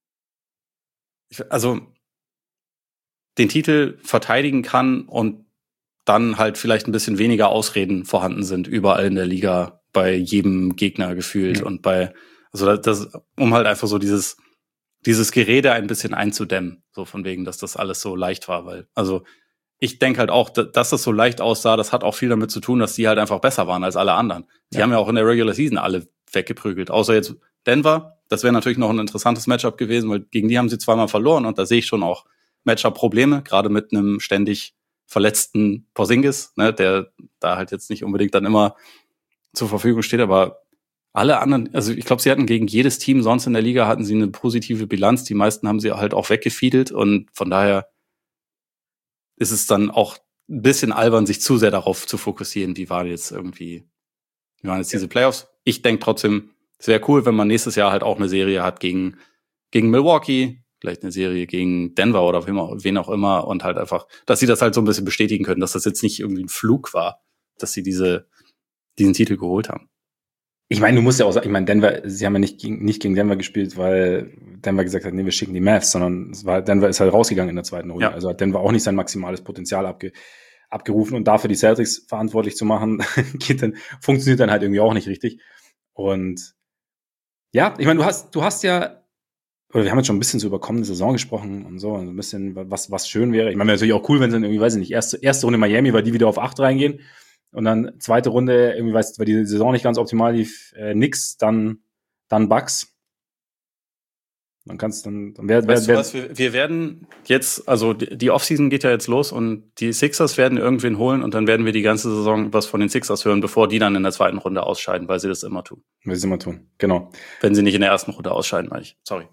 also den Titel verteidigen kann und dann halt vielleicht ein bisschen weniger Ausreden vorhanden sind, überall in der Liga, bei jedem Gegner gefühlt. Mhm. Und bei, also das, um halt einfach so dieses, dieses Gerede ein bisschen einzudämmen, so von wegen, dass das alles so leicht war, weil, also ich denke halt auch, dass das so leicht aussah, das hat auch viel damit zu tun, dass die halt einfach besser waren als alle anderen. Die ja. haben ja auch in der Regular Season alle weggeprügelt, außer jetzt Denver. Das wäre natürlich noch ein interessantes Matchup gewesen, weil gegen die haben sie zweimal verloren und da sehe ich schon auch Matchup-Probleme, gerade mit einem ständig verletzten Porzingis, ne, der da halt jetzt nicht unbedingt dann immer zur Verfügung steht, aber alle anderen, also ich glaube, sie hatten gegen jedes Team sonst in der Liga hatten sie eine positive Bilanz, die meisten haben sie halt auch weggefiedelt und von daher ist es dann auch ein bisschen albern, sich zu sehr darauf zu fokussieren, wie waren jetzt irgendwie, wie waren jetzt diese Playoffs. Ich denke trotzdem, es wäre cool, wenn man nächstes Jahr halt auch eine Serie hat gegen, gegen Milwaukee, vielleicht eine Serie gegen Denver oder wen auch immer und halt einfach, dass sie das halt so ein bisschen bestätigen können, dass das jetzt nicht irgendwie ein Flug war, dass sie diese, diesen Titel geholt haben. Ich meine, du musst ja auch sagen, ich meine, Denver, sie haben ja nicht gegen, nicht gegen Denver gespielt, weil Denver gesagt hat, nee, wir schicken die Mavs, sondern es war, Denver ist halt rausgegangen in der zweiten Runde. Ja. Also hat Denver auch nicht sein maximales Potenzial abge, abgerufen und dafür die Celtics verantwortlich zu machen, geht dann, funktioniert dann halt irgendwie auch nicht richtig. Und ja, ich meine, du hast, du hast ja, oder wir haben jetzt schon ein bisschen so über kommende Saison gesprochen und so, ein bisschen, was, was schön wäre. Ich meine, wäre natürlich auch cool, wenn sie dann irgendwie, weiß ich nicht, erste, erste Runde Miami, weil die wieder auf acht reingehen. Und dann zweite Runde, irgendwie, weiß, weil die Saison nicht ganz optimal lief, äh, nix, dann, dann Bucks. Dann kannst dann, dann wer, weißt wer, du was, wir, wir werden jetzt, also die Offseason geht ja jetzt los und die Sixers werden irgendwen holen und dann werden wir die ganze Saison was von den Sixers hören, bevor die dann in der zweiten Runde ausscheiden, weil sie das immer tun. Weil sie es immer tun, genau. Wenn sie nicht in der ersten Runde ausscheiden, meine ich. Sorry.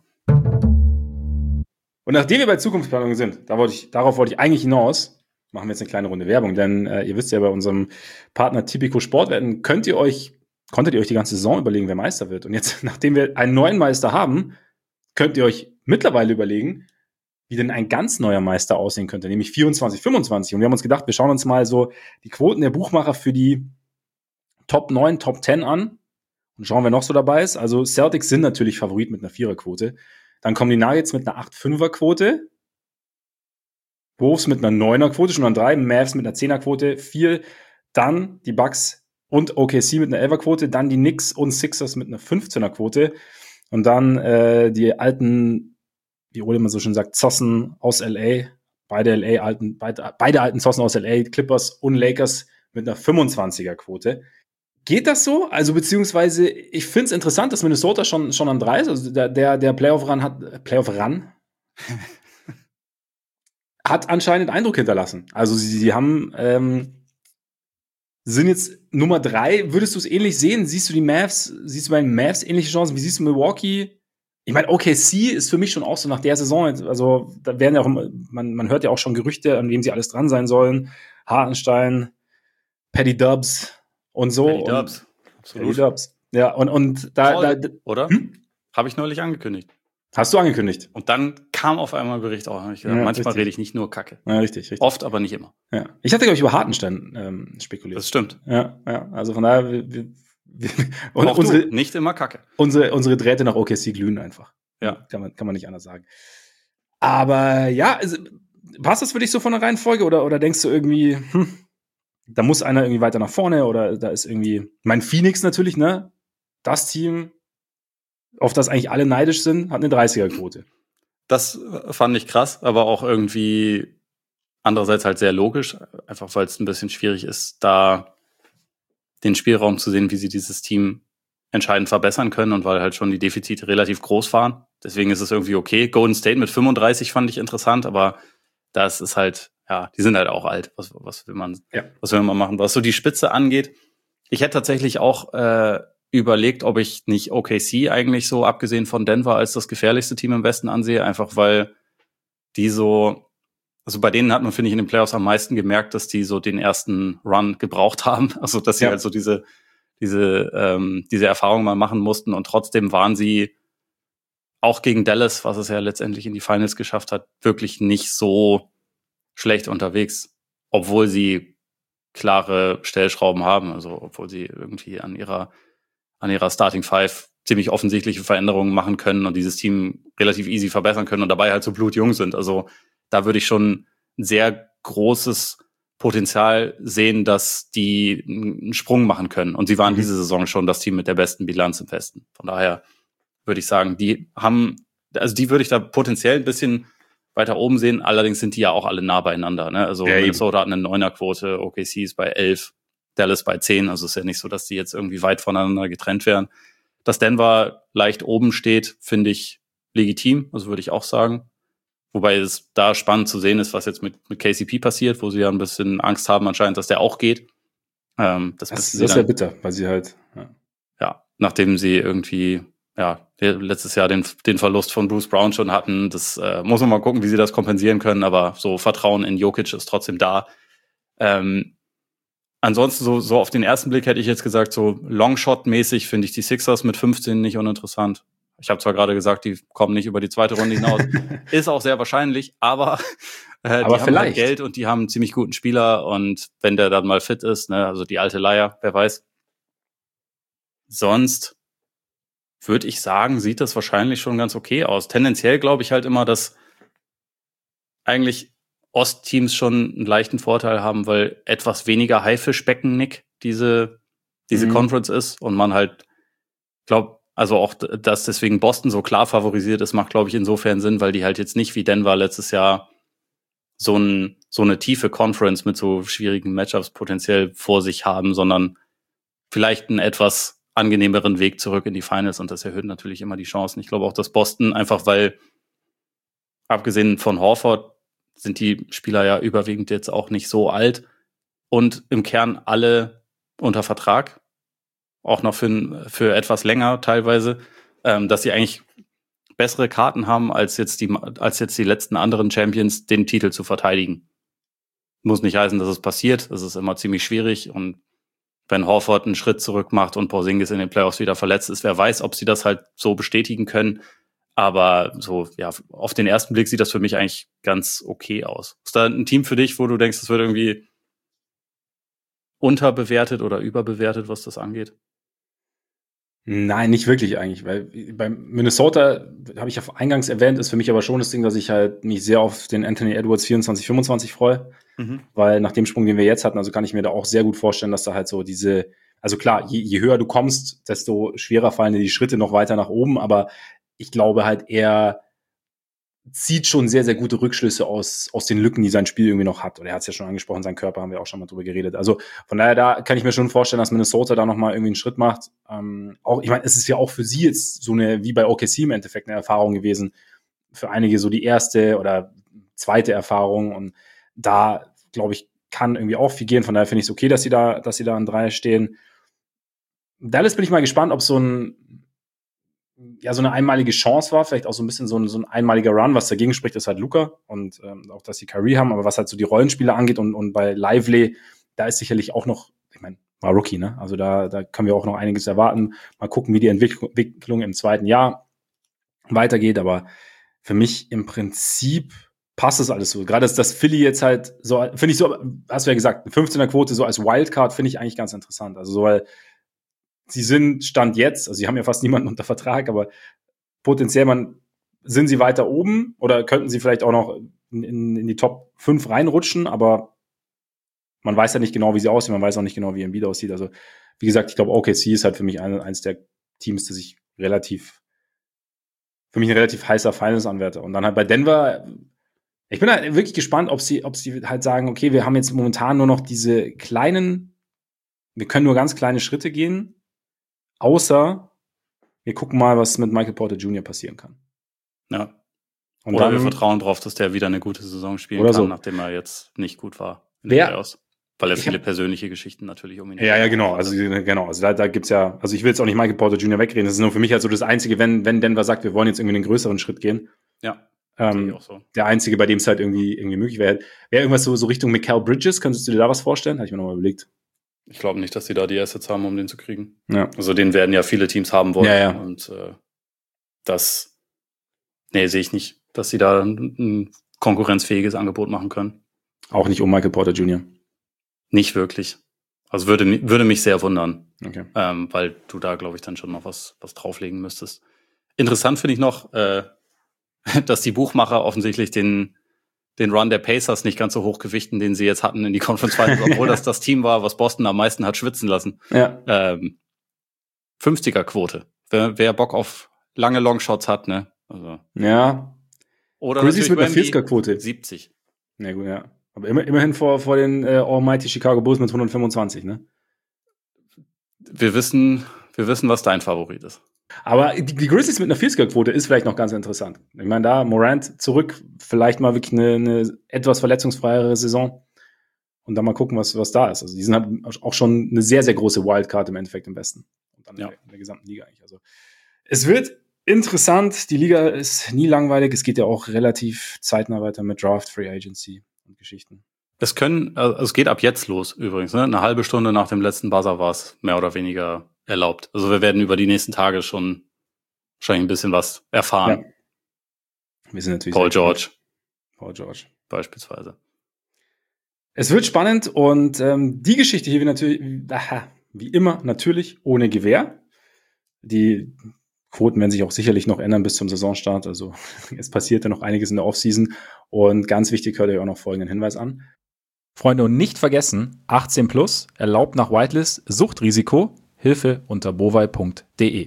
Und nachdem wir bei Zukunftsplanung sind, da wollte ich, darauf wollte ich eigentlich hinaus, machen wir jetzt eine kleine Runde Werbung, denn äh, ihr wisst ja, bei unserem Partner Tipico Sportwetten könnt ihr euch, konntet ihr euch die ganze Saison überlegen, wer Meister wird. Und jetzt, nachdem wir einen neuen Meister haben, könnt ihr euch mittlerweile überlegen, wie denn ein ganz neuer Meister aussehen könnte, nämlich vierundzwanzig fünfundzwanzig. Und wir haben uns gedacht, wir schauen uns mal so die Quoten der Buchmacher für die Top neun, Top zehn an und schauen, wer noch so dabei ist. Also Celtics sind natürlich Favorit mit einer Viererquote. Dann kommen die Nuggets mit einer acht Komma fünfer-Quote. Wolves mit einer Neuner-Quote, schon an drei, Mavs mit einer Zehner-Quote, vier, dann die Bucks und O K C mit einer Elfer-Quote, dann die Knicks und Sixers mit einer fünfzehner-Quote und dann äh, die alten, wie Ole immer so schön sagt, Zossen aus L A, beide L A alten, beide, beide alten Zossen aus L A, Clippers und Lakers mit einer fünfundzwanziger-Quote. Geht das so? Also beziehungsweise, ich finde es interessant, dass Minnesota schon schon an drei ist, also der der, der Playoff-Run hat Playoff-Run hat anscheinend Eindruck hinterlassen. Also sie, sie haben ähm, sind jetzt Nummer drei. Würdest du es ähnlich sehen? Siehst du die Mavs? Siehst du bei den Mavs ähnliche Chancen? Wie siehst du Milwaukee? Ich meine, O K C ist für mich schon auch so nach der Saison. Also da werden ja auch man man hört ja auch schon Gerüchte, an wem sie alles dran sein sollen. Hartenstein, Paddy Dubs und so. Paddy Dubs, absolut. Paddy Dubs. Ja und und da, Voll, da oder? Hm? Habe ich neulich angekündigt. Hast du angekündigt? Und dann kam auf einmal ein Bericht auch. Ich gedacht, ja, manchmal richtig. Rede ich nicht nur Kacke. Ja, richtig, richtig. Oft, aber nicht immer. Ja. Ich hatte, glaube ich, über Hartenstein ähm, spekuliert. Das stimmt. Ja, ja. Also von daher, wir, wir, wir, und auch unsere, du, nicht immer Kacke. Unsere, unsere Drähte nach O K C glühen einfach. Ja. Kann man, kann man nicht anders sagen. Aber ja, also, passt das für dich so von der Reihenfolge oder, oder denkst du irgendwie, hm, da muss einer irgendwie weiter nach vorne oder da ist irgendwie, mein Phoenix natürlich, ne? Das Team, auf das eigentlich alle neidisch sind, hat eine dreißiger-Quote. Das fand ich krass, aber auch irgendwie andererseits halt sehr logisch, einfach weil es ein bisschen schwierig ist, da den Spielraum zu sehen, wie sie dieses Team entscheidend verbessern können und weil halt schon die Defizite relativ groß waren. Deswegen ist es irgendwie okay. Golden State mit fünfunddreißig fand ich interessant, aber das ist halt, ja, die sind halt auch alt. Was, was will man, ja. was will man machen? Was so die Spitze angeht, ich hätte tatsächlich auch äh, überlegt, ob ich nicht O K C eigentlich so, abgesehen von Denver, als das gefährlichste Team im Westen ansehe, einfach weil die so, also bei denen hat man, finde ich, in den Playoffs am meisten gemerkt, dass die so den ersten Run gebraucht haben, also dass sie ja. halt so diese diese ähm, diese Erfahrung mal machen mussten und trotzdem waren sie auch gegen Dallas, was es ja letztendlich in die Finals geschafft hat, wirklich nicht so schlecht unterwegs, obwohl sie klare Stellschrauben haben, also obwohl sie irgendwie an ihrer an ihrer Starting Five ziemlich offensichtliche Veränderungen machen können und dieses Team relativ easy verbessern können und dabei halt so blutjung sind. Also da würde ich schon ein sehr großes Potenzial sehen, dass die einen Sprung machen können. Und sie waren mhm. diese Saison schon das Team mit der besten Bilanz im Westen. Von daher würde ich sagen, die haben, also die würde ich da potenziell ein bisschen weiter oben sehen. Allerdings sind die ja auch alle nah beieinander. Ne? Also ja, Minnesota hat eine Neuner-Quote, O K C ist bei elf, Dallas bei zehn. Also ist ja nicht so, dass die jetzt irgendwie weit voneinander getrennt wären. Dass Denver leicht oben steht, finde ich legitim. Also würde ich auch sagen. Wobei es da spannend zu sehen ist, was jetzt mit, mit K C P passiert, wo sie ja ein bisschen Angst haben anscheinend, dass der auch geht. Ähm, das das, das ist ja bitter, weil sie halt... Ja, ja nachdem sie irgendwie ja letztes Jahr den, den Verlust von Bruce Brown schon hatten. Das äh, muss man mal gucken, wie sie das kompensieren können. Aber so Vertrauen in Jokic ist trotzdem da. Ähm, ansonsten so, so auf den ersten Blick hätte ich jetzt gesagt, so Longshot-mäßig finde ich die Sixers mit fünfzehn nicht uninteressant. Ich habe zwar gerade gesagt, die kommen nicht über die zweite Runde hinaus. Ist auch sehr wahrscheinlich, aber, äh, aber die vielleicht. haben halt Geld und die haben einen ziemlich guten Spieler und wenn der dann mal fit ist, ne, also die alte Leier, wer weiß. Sonst würde ich sagen, sieht das wahrscheinlich schon ganz okay aus. Tendenziell glaube ich halt immer, dass eigentlich Ostteams schon einen leichten Vorteil haben, weil etwas weniger Haifischbecken, Nick, diese, diese mhm. Conference ist und man halt, glaube also auch, dass deswegen Boston so klar favorisiert ist, macht, glaube ich, insofern Sinn, weil die halt jetzt nicht wie Denver letztes Jahr so, ein, so eine tiefe Conference mit so schwierigen Matchups potenziell vor sich haben, sondern vielleicht einen etwas angenehmeren Weg zurück in die Finals und das erhöht natürlich immer die Chancen. Ich glaube auch, dass Boston einfach, weil abgesehen von Horford sind die Spieler ja überwiegend jetzt auch nicht so alt und im Kern alle unter Vertrag. Auch noch für, für etwas länger teilweise, ähm, dass sie eigentlich bessere Karten haben, als jetzt die als jetzt die letzten anderen Champions, den Titel zu verteidigen. Muss nicht heißen, dass es passiert. Das ist immer ziemlich schwierig. Und wenn Horford einen Schritt zurück macht und Porzingis in den Playoffs wieder verletzt ist, wer weiß, ob sie das halt so bestätigen können. Aber so, ja, auf den ersten Blick sieht das für mich eigentlich ganz okay aus. Ist da ein Team für dich, wo du denkst, es wird irgendwie unterbewertet oder überbewertet, was das angeht? Nein, nicht wirklich eigentlich, weil beim Minnesota, habe ich ja eingangs erwähnt, ist für mich aber schon das Ding, dass ich halt mich sehr auf den Anthony Edwards vierundzwanzig fünfundzwanzig freue, mhm. weil nach dem Sprung, den wir jetzt hatten, also kann ich mir da auch sehr gut vorstellen, dass da halt so diese, also klar, je, je höher du kommst, desto schwerer fallen dir die Schritte noch weiter nach oben, aber ich glaube halt, er zieht schon sehr, sehr gute Rückschlüsse aus, aus den Lücken, die sein Spiel irgendwie noch hat. Und er hat es ja schon angesprochen, sein Körper, haben wir auch schon mal drüber geredet. Also von daher, da kann ich mir schon vorstellen, dass Minnesota da nochmal irgendwie einen Schritt macht. Ähm, auch, ich meine, es ist ja auch für sie jetzt so eine, wie bei O K C im Endeffekt, eine Erfahrung gewesen. Für einige so die erste oder zweite Erfahrung. Und da, glaube ich, kann irgendwie auch viel gehen. Von daher finde ich es okay, dass sie da, dass sie da an drei stehen. Dallas bin ich mal gespannt, ob so ein ja so eine einmalige Chance war, vielleicht auch so ein bisschen so ein, so ein einmaliger Run, was dagegen spricht, ist halt Luka und ähm, auch, dass sie Kyrie haben, aber was halt so die Rollenspiele angeht und, und bei Lively, da ist sicherlich auch noch, ich meine, war Rookie, ne? Also da, da können wir auch noch einiges erwarten. Mal gucken, wie die Entwicklung im zweiten Jahr weitergeht, aber für mich im Prinzip passt das alles so. Gerade dass das Philly jetzt halt so, finde ich so, hast du ja gesagt, eine fünfzehner Quote so als Wildcard finde ich eigentlich ganz interessant. Also so, weil sie sind Stand jetzt, also sie haben ja fast niemanden unter Vertrag, aber potenziell man, sind sie weiter oben oder könnten sie vielleicht auch noch in, in, in die Top fünf reinrutschen, aber man weiß ja nicht genau, wie sie aussehen, man weiß auch nicht genau, wie Embiid aussieht. Also wie gesagt, ich glaube, O K C ist halt für mich ein, eins der Teams, das ich relativ, für mich ein relativ heißer Finals-Anwärter. Und dann halt bei Denver, ich bin halt wirklich gespannt, ob sie, ob sie halt sagen, okay, wir haben jetzt momentan nur noch diese kleinen, wir können nur ganz kleine Schritte gehen, außer wir gucken mal, was mit Michael Porter Junior passieren kann. Ja. Und oder dann, wir vertrauen drauf, dass der wieder eine gute Saison spielen kann, so. Nachdem er jetzt nicht gut war in den Playoffs. Weil er viele hab, persönliche Geschichten natürlich um ihn Ja, ja, genau. Also genau. Also da, da gibt's ja, also ich will jetzt auch nicht Michael Porter Junior wegreden. Das ist nur für mich halt so das Einzige, wenn, wenn Denver sagt, wir wollen jetzt irgendwie einen größeren Schritt gehen. Ja. Ähm, auch so. Der Einzige, bei dem es halt irgendwie, irgendwie möglich wäre. Wäre irgendwas so, so Richtung Mikal Bridges? Könntest du dir da was vorstellen? Habe ich mir nochmal überlegt. Ich glaube nicht, dass die da die Assets haben, um den zu kriegen. Ja. Also den werden ja viele Teams haben wollen. Ja, ja. Und äh, das Nee, sehe ich nicht, dass sie da ein, ein konkurrenzfähiges Angebot machen können. Auch nicht um Michael Porter Junior? Nicht wirklich. Also würde, würde mich sehr wundern. Okay. Ähm, weil du da, glaube ich, dann schon noch was, was drauflegen müsstest. Interessant finde ich noch, äh, dass die Buchmacher offensichtlich den, den Run der Pacers nicht ganz so hoch gewichten, den sie jetzt hatten in die Conference Finals, obwohl das das Team war, was Boston am meisten hat schwitzen lassen. Ja. Ähm, fünfziger-Quote. Wer, wer Bock auf lange Longshots hat, ne? Also. Ja. Oder Grizzlies mit einer vierziger-Quote. siebzig. Na gut, ja. Aber immer, immerhin vor, vor den äh, Almighty Chicago Bulls mit hundertfünfundzwanzig, ne? Wir wissen, wir wissen, was dein Favorit ist. Aber die, die Grizzlies mit einer vierziger-Quote ist vielleicht noch ganz interessant. Ich meine, da Morant zurück, vielleicht mal wirklich eine, eine etwas verletzungsfreiere Saison und dann mal gucken, was, was da ist. Also die sind halt auch schon eine sehr, sehr große Wildcard im Endeffekt im Westen. Und dann ja. in, der, in der gesamten Liga eigentlich. Also es wird interessant. Die Liga ist nie langweilig. Es geht ja auch relativ zeitnah weiter mit Draft, Free Agency und Geschichten. Es können, also es geht ab jetzt los übrigens, ne? Eine halbe Stunde nach dem letzten Buzzer war es mehr oder weniger erlaubt. Also wir werden über die nächsten Tage schon wahrscheinlich ein bisschen was erfahren. Ja. Wir sind natürlich Paul George. Paul George. Beispielsweise. Es wird spannend und ähm, die Geschichte hier wie natürlich, aha, wie immer natürlich ohne Gewehr. Die Quoten werden sich auch sicherlich noch ändern bis zum Saisonstart. Also es passiert ja noch einiges in der Offseason. Und ganz wichtig, hört euch auch noch folgenden Hinweis an. Freunde, und nicht vergessen, achtzehn plus, erlaubt nach Whitelist, Suchtrisiko, Hilfe unter bovai punkt de.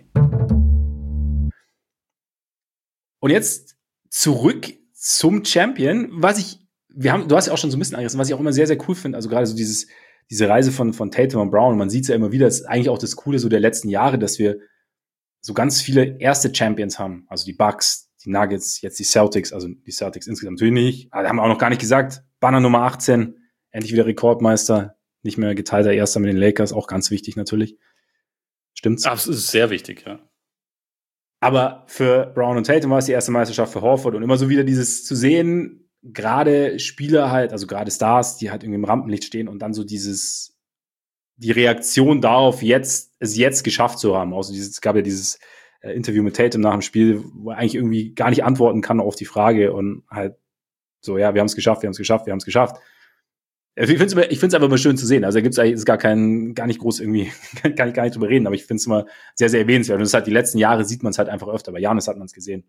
Und jetzt zurück zum Champion, was ich, wir haben, du hast ja auch schon so ein bisschen angerissen, was ich auch immer sehr, sehr cool finde, also gerade so dieses, diese Reise von, von Tatum und Brown, man sieht es ja immer wieder, das ist eigentlich auch das Coole so der letzten Jahre, dass wir so ganz viele erste Champions haben, also die Bucks, die Nuggets, jetzt die Celtics, also die Celtics insgesamt natürlich nicht, aber da haben wir auch noch gar nicht gesagt, Banner Nummer achtzehn, endlich wieder Rekordmeister, nicht mehr geteilter Erster mit den Lakers, auch ganz wichtig natürlich. Stimmt's? Das ist sehr wichtig, ja. Aber für Brown und Tatum war es die erste Meisterschaft für Horford und immer so wieder dieses zu sehen, gerade Spieler halt, also gerade Stars, die halt irgendwie im Rampenlicht stehen und dann so dieses, die Reaktion darauf, jetzt, es jetzt geschafft zu haben. Also dieses, es gab ja dieses äh, Interview mit Tatum nach dem Spiel, wo er eigentlich irgendwie gar nicht antworten kann auf die Frage und halt so, ja, wir haben es geschafft, wir haben es geschafft, wir haben es geschafft. Ich finde es ich find's einfach mal schön zu sehen. Also da gibt es eigentlich ist gar keinen, gar nicht groß irgendwie, kann ich gar nicht drüber reden, aber ich finde es immer sehr, sehr erwähnenswert. Und das ist halt die letzten Jahre sieht man es halt einfach öfter. Bei Giannis hat man es gesehen.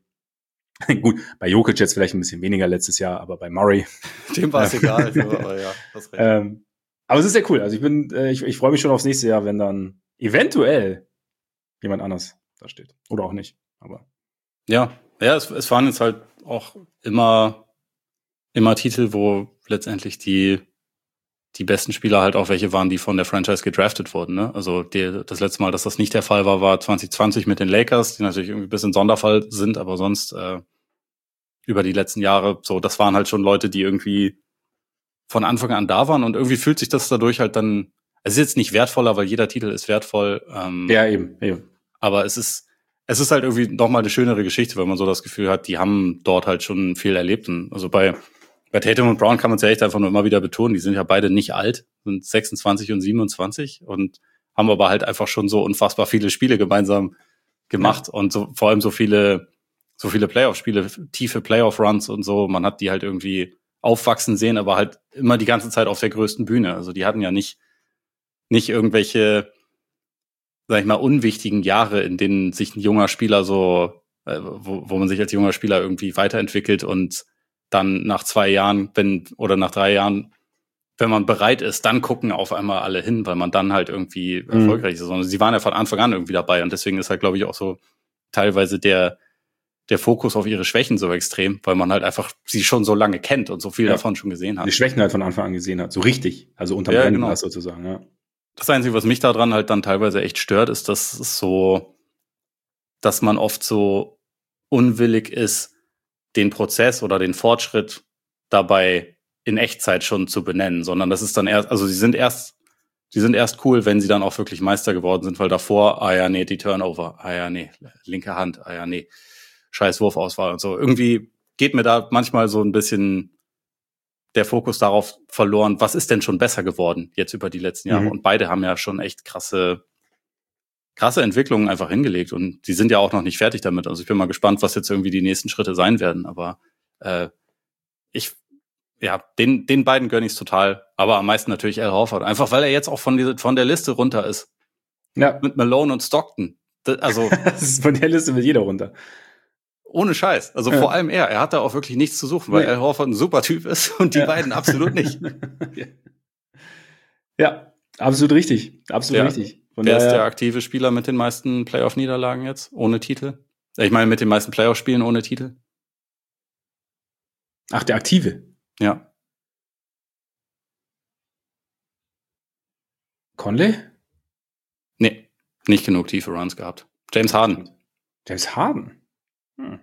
Gut, bei Jokic jetzt vielleicht ein bisschen weniger letztes Jahr, aber bei Murray. Dem war es egal, so, aber ja, das recht. Ähm, aber es ist sehr cool. Also ich bin, äh, ich, ich freue mich schon aufs nächste Jahr, wenn dann eventuell jemand anders da steht. Oder auch nicht. Aber ja, ja, es, es waren jetzt halt auch immer, immer Titel, wo letztendlich die die besten Spieler halt auch welche waren, die von der Franchise gedraftet wurden. Ne? Also die, das letzte Mal, dass das nicht der Fall war, war zwanzig zwanzig mit den Lakers, die natürlich irgendwie ein bisschen Sonderfall sind, aber sonst äh, über die letzten Jahre, so, das waren halt schon Leute, die irgendwie von Anfang an da waren und irgendwie fühlt sich das dadurch halt dann, es ist jetzt nicht wertvoller, weil jeder Titel ist wertvoll. Ähm, ja, eben, eben. Aber es ist, es ist halt irgendwie nochmal eine schönere Geschichte, wenn man so das Gefühl hat, die haben dort halt schon viel erlebt. Und also bei Bei Tatum und Brown kann man es ja echt einfach nur immer wieder betonen, die sind ja beide nicht alt, sind sechsundzwanzig und siebenundzwanzig und haben aber halt einfach schon so unfassbar viele Spiele gemeinsam gemacht ja. und so vor allem so viele so viele Playoff-Spiele, tiefe Playoff-Runs und so. Man hat die halt irgendwie aufwachsen sehen, aber halt immer die ganze Zeit auf der größten Bühne. Also die hatten ja nicht nicht irgendwelche, sag ich mal, unwichtigen Jahre, in denen sich ein junger Spieler so, äh, wo, wo man sich als junger Spieler irgendwie weiterentwickelt und dann nach zwei Jahren, wenn, oder nach drei Jahren, wenn man bereit ist, dann gucken auf einmal alle hin, weil man dann halt irgendwie mhm. erfolgreich ist. Sondern sie waren ja von Anfang an irgendwie dabei und deswegen ist halt, glaube ich, auch so teilweise der, der Fokus auf ihre Schwächen so extrem, weil man halt einfach sie schon so lange kennt und so viel ja. davon schon gesehen hat. Die Schwächen halt von Anfang an gesehen hat, so richtig, also unterm ja, Rennen genau. sozusagen, ja. Das Einzige, was mich daran halt dann teilweise echt stört, ist, dass es so, dass man oft so unwillig ist, den Prozess oder den Fortschritt dabei in Echtzeit schon zu benennen, sondern das ist dann erst, also sie sind erst, sie sind erst cool, wenn sie dann auch wirklich Meister geworden sind, weil davor, ah ja, nee, die Turnover, ah ja, nee, linke Hand, ah ja, nee, scheiß Wurfauswahl und so. Irgendwie geht mir da manchmal so ein bisschen der Fokus darauf verloren, was ist denn schon besser geworden jetzt über die letzten Jahre? Mhm. Und beide haben ja schon echt krasse, krasse Entwicklungen einfach hingelegt und die sind ja auch noch nicht fertig damit. Also ich bin mal gespannt, was jetzt irgendwie die nächsten Schritte sein werden. Aber äh, ich, ja, den, den beiden gönne ich es total. Aber am meisten natürlich Al Horford. Einfach weil er jetzt auch von, diese, von der Liste runter ist. Ja. Mit Malone und Stockton. Das, also das ist von der Liste mit jeder runter. Ohne Scheiß. Also ja. vor allem er. Er hat da auch wirklich nichts zu suchen, weil nee. Al Horford ein super Typ ist und die ja. beiden absolut nicht. Ja, absolut richtig. Absolut ja. richtig. Von Wer ist der aktive Spieler mit den meisten Playoff-Niederlagen jetzt? Ohne Titel? Ich meine, mit den meisten Playoff-Spielen ohne Titel? Ach, der aktive? Ja. Conley? Nee, nicht genug tiefe Runs gehabt. James Harden. James Harden? Hm.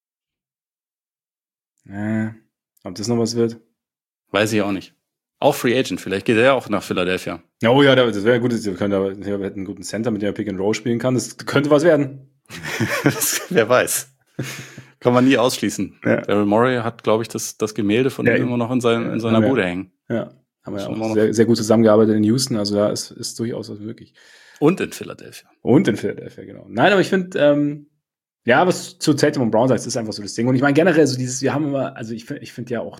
Äh, ob das noch was wird? Weiß ich auch nicht. Auch Free Agent, vielleicht geht er ja auch nach Philadelphia. Oh ja, das wäre gut. Wir können aber wir hätten einen guten Center, mit dem er Pick and Roll spielen kann. Das könnte was werden. das, wer weiß. Kann man nie ausschließen. Ja. Daryl Morey hat, glaube ich, das, das Gemälde von ja, ihm immer noch in, sein, in seiner Bude ja. hängen. Ja, haben wir ja auch sehr, sehr gut zusammengearbeitet in Houston. Also da ist, ist durchaus was möglich. Und in Philadelphia. Und in Philadelphia, genau. Nein, aber ich finde, ähm, ja, was zu Tatum und Brown sagt, ist einfach so das Ding. Und ich meine generell so dieses, wir haben immer, also ich finde ich finde ja auch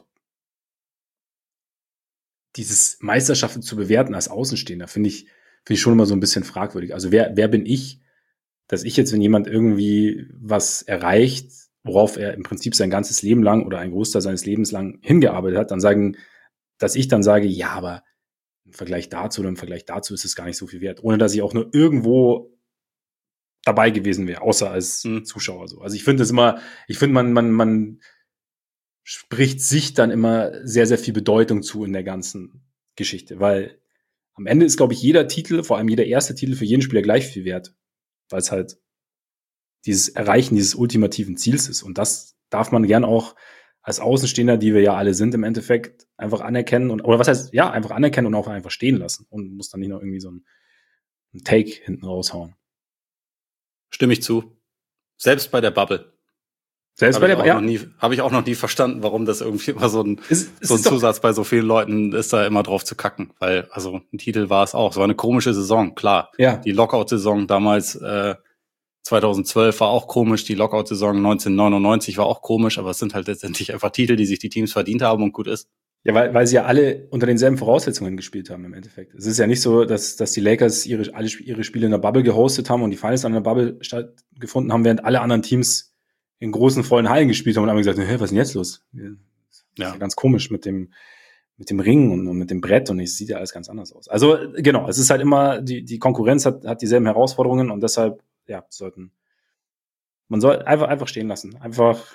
dieses Meisterschaften zu bewerten als Außenstehender, finde ich, finde ich schon immer so ein bisschen fragwürdig. Also wer, wer bin ich, dass ich jetzt, wenn jemand irgendwie was erreicht, worauf er im Prinzip sein ganzes Leben lang oder ein Großteil seines Lebens lang hingearbeitet hat, dann sagen, dass ich dann sage, ja, aber im Vergleich dazu oder im Vergleich dazu ist es gar nicht so viel wert, ohne dass ich auch nur irgendwo dabei gewesen wäre, außer als mhm. Zuschauer so. Also ich finde das immer, ich finde man, man, man spricht sich dann immer sehr, sehr viel Bedeutung zu in der ganzen Geschichte, weil am Ende ist, glaube ich, jeder Titel, vor allem jeder erste Titel für jeden Spieler gleich viel wert, weil es halt dieses Erreichen dieses ultimativen Ziels ist. Und das darf man gern auch als Außenstehender, die wir ja alle sind, im Endeffekt einfach anerkennen und, oder was heißt, ja, einfach anerkennen und auch einfach stehen lassen und muss dann nicht noch irgendwie so ein, ein Take hinten raushauen. Stimme ich zu. Selbst bei der Bubble. Selbst bei der Bubble, ja. Habe ich auch noch nie verstanden, warum das irgendwie immer so ein, es, es so ein Zusatz bei so vielen Leuten ist, da immer drauf zu kacken. Weil, also, ein Titel war es auch. Es war eine komische Saison, klar. Ja. Die Lockout-Saison damals, äh, zweitausendzwölf war auch komisch, die Lockout-Saison neunzehnhundertneunundneunzig war auch komisch, aber es sind halt letztendlich einfach Titel, die sich die Teams verdient haben und gut ist. Ja, weil, weil sie ja alle unter denselben Voraussetzungen gespielt haben im Endeffekt. Es ist ja nicht so, dass, dass die Lakers ihre, alle ihre Spiele in der Bubble gehostet haben und die Finals an der Bubble stattgefunden haben, während alle anderen Teams in großen, vollen Hallen gespielt haben und haben gesagt, hey, was ist denn jetzt los? Das ist ja, ja ganz komisch mit dem, mit dem Ring und, und mit dem Brett und es sieht ja alles ganz anders aus. Also, genau, es ist halt immer, die, die Konkurrenz hat, hat dieselben Herausforderungen und deshalb, ja, sollten, man soll einfach, einfach stehen lassen. Einfach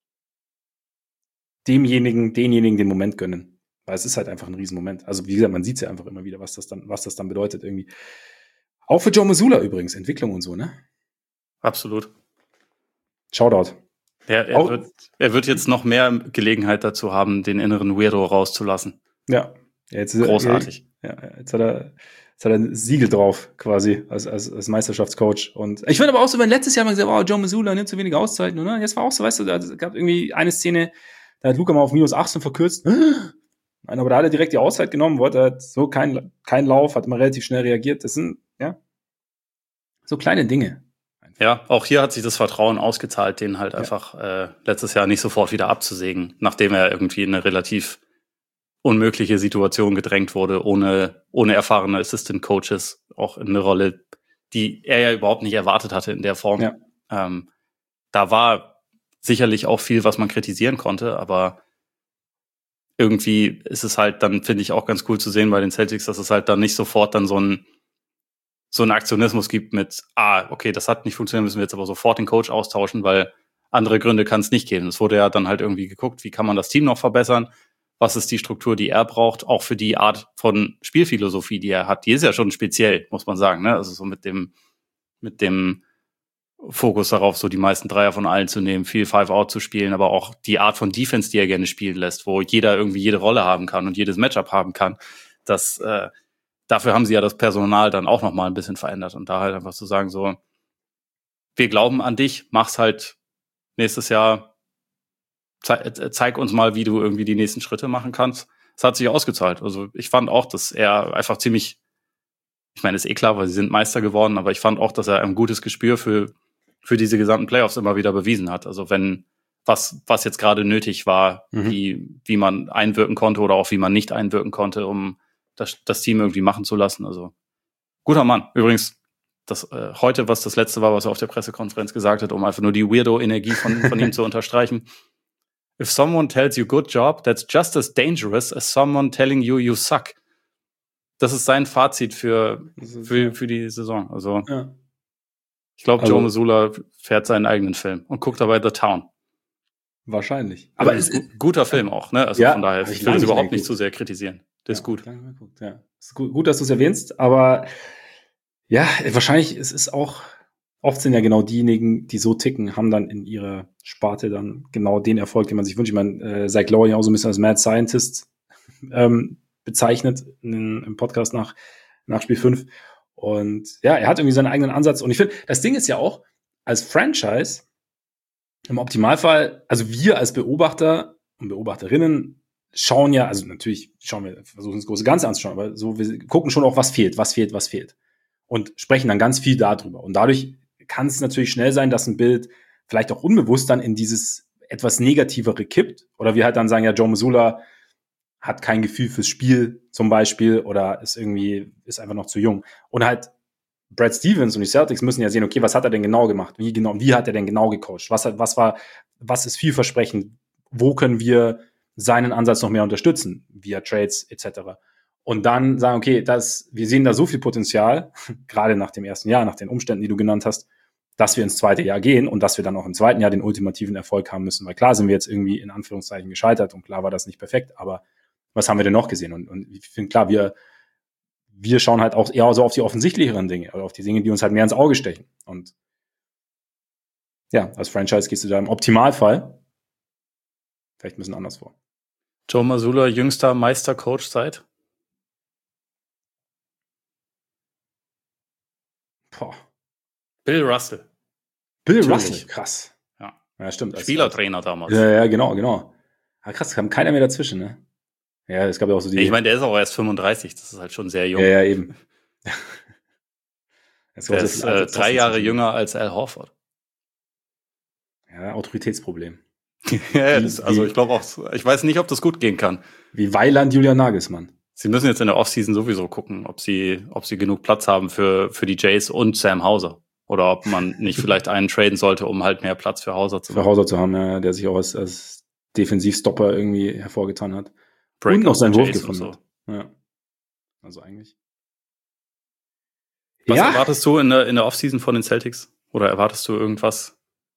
demjenigen, denjenigen den Moment gönnen. Weil es ist halt einfach ein Riesenmoment. Also, wie gesagt, man sieht ja einfach immer wieder, was das dann, was das dann bedeutet irgendwie. Auch für Joe Mazzulla übrigens, Entwicklung und so, ne? Absolut. Shoutout. Er, er, wird, er wird jetzt noch mehr Gelegenheit dazu haben, den inneren Weirdo rauszulassen. Ja. ja jetzt Großartig. Er, ja, jetzt hat er, jetzt hat er ein Siegel drauf, quasi, als, als, als Meisterschaftscoach. Und ich finde aber auch so, wenn letztes Jahr mal gesagt, oh, Joe Mazzulla nimmt zu wenig Auszeiten, oder? Jetzt war auch so, weißt du, da gab irgendwie eine Szene, da hat Luka mal auf minus achtzehn verkürzt. Nein, aber da hat er direkt die Auszeit genommen, wollte halt so kein, kein Lauf, hat immer relativ schnell reagiert. Das sind, ja, so kleine Dinge. Ja, auch hier hat sich das Vertrauen ausgezahlt, den halt ja. einfach äh, letztes Jahr nicht sofort wieder abzusägen, nachdem er irgendwie in eine relativ unmögliche Situation gedrängt wurde, ohne ohne erfahrene Assistant Coaches, auch in eine Rolle, die er ja überhaupt nicht erwartet hatte in der Form. Ja. Ähm, da war sicherlich auch viel, was man kritisieren konnte, aber irgendwie ist es halt dann, finde ich, auch ganz cool zu sehen bei den Celtics, dass es halt dann nicht sofort dann so ein so einen Aktionismus gibt mit, ah, okay, das hat nicht funktioniert, müssen wir jetzt aber sofort den Coach austauschen, weil andere Gründe kann es nicht geben. Es wurde ja dann halt irgendwie geguckt, wie kann man das Team noch verbessern, was ist die Struktur, die er braucht, auch für die Art von Spielphilosophie, die er hat. Die ist ja schon speziell, muss man sagen, ne? Also so mit dem mit dem Fokus darauf, so die meisten Dreier von allen zu nehmen, viel Five-Out zu spielen, aber auch die Art von Defense, die er gerne spielen lässt, wo jeder irgendwie jede Rolle haben kann und jedes Matchup haben kann, das äh, dafür haben sie ja das Personal dann auch nochmal ein bisschen verändert. Und da halt einfach zu sagen, so, wir glauben an dich, mach's halt nächstes Jahr, zeig, zeig uns mal, wie du irgendwie die nächsten Schritte machen kannst. Es hat sich ausgezahlt. Also ich fand auch, dass er einfach ziemlich, ich meine, ist eh klar, weil sie sind Meister geworden, aber ich fand auch, dass er ein gutes Gespür für, für diese gesamten Playoffs immer wieder bewiesen hat. Also wenn was, was jetzt gerade nötig war, mhm. wie, wie man einwirken konnte oder auch wie man nicht einwirken konnte, um das, das Team irgendwie machen zu lassen. Also guter Mann. Übrigens, das äh, heute, was das letzte war, was er auf der Pressekonferenz gesagt hat, um einfach nur die Weirdo-Energie von, von ihm zu unterstreichen. If someone tells you good job, that's just as dangerous as someone telling you you suck. Das ist sein Fazit für, für, für die Saison. Also, ja. Ich glaube, also, Joe Mazzulla fährt seinen eigenen Film und guckt dabei The Town. Wahrscheinlich. Aber es ist ein guter Film auch, ne? Also ja, von daher, ich will es überhaupt nicht zu sehr kritisieren. Das ja, ist gut. Ja. Ist gut, gut, dass du es erwähnst, aber ja, wahrscheinlich es ist auch, oft sind ja genau diejenigen, die so ticken, haben dann in ihrer Sparte dann genau den Erfolg, den man sich wünscht. Ich meine, äh, Zach Lowe ja auch so ein bisschen als Mad Scientist ähm, bezeichnet in, im Podcast nach, nach Spiel fünf. Und ja, er hat irgendwie seinen eigenen Ansatz. Und ich finde, das Ding ist ja auch, als Franchise, im Optimalfall, also wir als Beobachter und Beobachterinnen schauen ja, also natürlich schauen wir, versuchen das große Ganze anzuschauen, aber so, wir gucken schon auch, was fehlt, was fehlt, was fehlt. Und sprechen dann ganz viel darüber. Und dadurch kann es natürlich schnell sein, dass ein Bild vielleicht auch unbewusst dann in dieses etwas Negativere kippt. Oder wir halt dann sagen, ja, Joe Mazzulla hat kein Gefühl fürs Spiel zum Beispiel oder ist irgendwie, ist einfach noch zu jung. Und halt Brad Stevens und die Celtics müssen ja sehen, okay, was hat er denn genau gemacht? Wie genau, wie hat er denn genau gecoacht? Was hat, was war, was ist vielversprechend? Wo können wir seinen Ansatz noch mehr unterstützen? Via Trades et cetera. Und dann sagen, okay, das, wir sehen da so viel Potenzial, gerade nach dem ersten Jahr, nach den Umständen, die du genannt hast, dass wir ins zweite Jahr gehen und dass wir dann auch im zweiten Jahr den ultimativen Erfolg haben müssen. Weil klar sind wir jetzt irgendwie in Anführungszeichen gescheitert und klar war das nicht perfekt, aber was haben wir denn noch gesehen? Und, und ich finde, klar, wir, wir schauen halt auch eher so auf die offensichtlicheren Dinge, oder auf die Dinge, die uns halt mehr ins Auge stechen. Und ja, als Franchise gehst du da im Optimalfall vielleicht ein bisschen anders vor. Joe Mazzulla, jüngster Meistercoach seit? Boah. Bill Russell. Bill Natürlich. Russell, krass. Ja, ja stimmt. Spielertrainer damals. Ja, ja, genau, genau. Aber krass, kam keiner mehr dazwischen, ne? Ja, es gab ja auch so die... Ich meine, der ist auch erst fünfunddreißig, das ist halt schon sehr jung. Ja, ja, eben. Der ist äh, drei Jahre jünger als Al Horford. Ja, Autoritätsproblem. ja, das, also ich glaube auch, ich weiß nicht, ob das gut gehen kann. Wie Weiland Julian Nagelsmann. Sie müssen jetzt in der Offseason sowieso gucken, ob sie, ob sie genug Platz haben für, für die Jays und Sam Hauser. Oder ob man nicht vielleicht einen traden sollte, um halt mehr Platz für Hauser zu haben. Für Hauser zu haben, ja, der sich auch als, als Defensivstopper irgendwie hervorgetan hat. Break und noch seinen Wurf gefunden so. hat. Ja. Also eigentlich. Was ja. erwartest du in der, in der Offseason von den Celtics? Oder erwartest du irgendwas?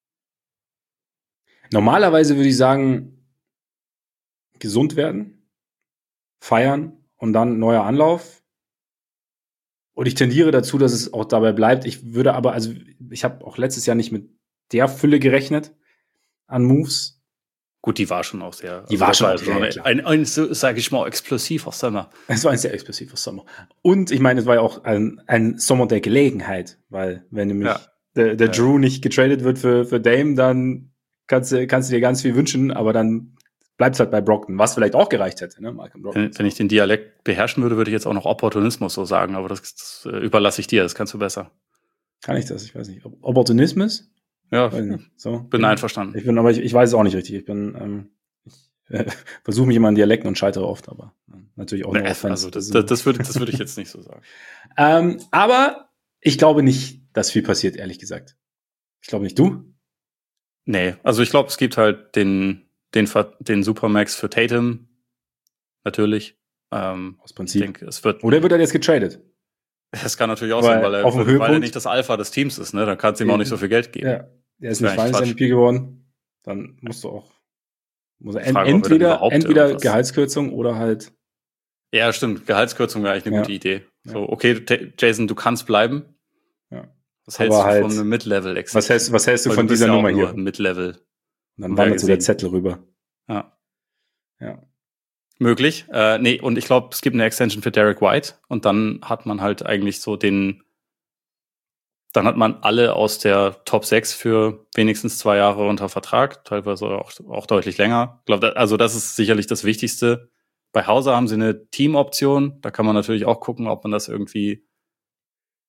Normalerweise würde ich sagen, gesund werden, feiern und dann neuer Anlauf. Und ich tendiere dazu, dass es auch dabei bleibt. Ich würde aber, also ich habe auch letztes Jahr nicht mit der Fülle gerechnet an Moves. Gut, die war schon auch sehr. Die also war schon war sehr, ein, ein, ein, so, sag ich mal, explosiver Sommer. Es war ein sehr explosiver Sommer. Und ich meine, es war ja auch ein, ein Sommer der Gelegenheit, weil wenn nämlich ja. der, der ja. Drew nicht getradet wird für, für Dame, dann kannst du, kannst du dir ganz viel wünschen, aber dann bleibt es halt bei Brogdon, was vielleicht auch gereicht hätte. Ne? Malcolm Brogdon. Wenn, wenn ich den Dialekt beherrschen würde, würde ich jetzt auch noch Opportunismus so sagen, aber das, das äh, überlasse ich dir, das kannst du besser. Kann ich das? Ich weiß nicht. Opportunismus? Ja, so. bin, bin einverstanden. Ich bin, aber ich, ich weiß es auch nicht richtig. Ich bin, ähm, ich äh, versuche mich immer an Dialekten und scheitere oft, aber äh, natürlich auch nee, noch also das, das, das würde das würde ich jetzt nicht so sagen. ähm, aber ich glaube nicht, dass viel passiert, ehrlich gesagt. Ich glaube nicht. Du? Nee, also ich glaube, es gibt halt den, den, den Supermax für Tatum. Natürlich. Ähm, Aus Prinzip. Ich denke, es wird. Oder wird er jetzt getradet? Das kann natürlich auch sein, weil er, weil er nicht das Alpha des Teams ist, ne? Dann kannst du ihm auch nicht so viel Geld geben. Ja. Der ist nicht Finals-M V P geworden, dann musst du auch muss er Frage, entweder, er entweder irgendwas. Gehaltskürzung oder halt. Ja, stimmt. Gehaltskürzung wäre eigentlich eine ja. gute Idee. Ja. So, okay, t- Jason, du kannst bleiben. Ja. Was hältst Aber du halt, von einem Mid-Level? Was hältst, was hältst du von dieser ja Nummer hier? Mid-Level. Und dann wandert so der Zettel rüber. Ja. Ja. Möglich. Äh, nee, und ich glaube, es gibt eine Extension für Derek White und dann hat man halt eigentlich so den Dann hat man alle aus der Top sechs für wenigstens zwei Jahre unter Vertrag, teilweise auch, auch deutlich länger. Ich glaube, also das ist sicherlich das Wichtigste. Bei Hauser haben sie eine Teamoption. Da kann man natürlich auch gucken, ob man das irgendwie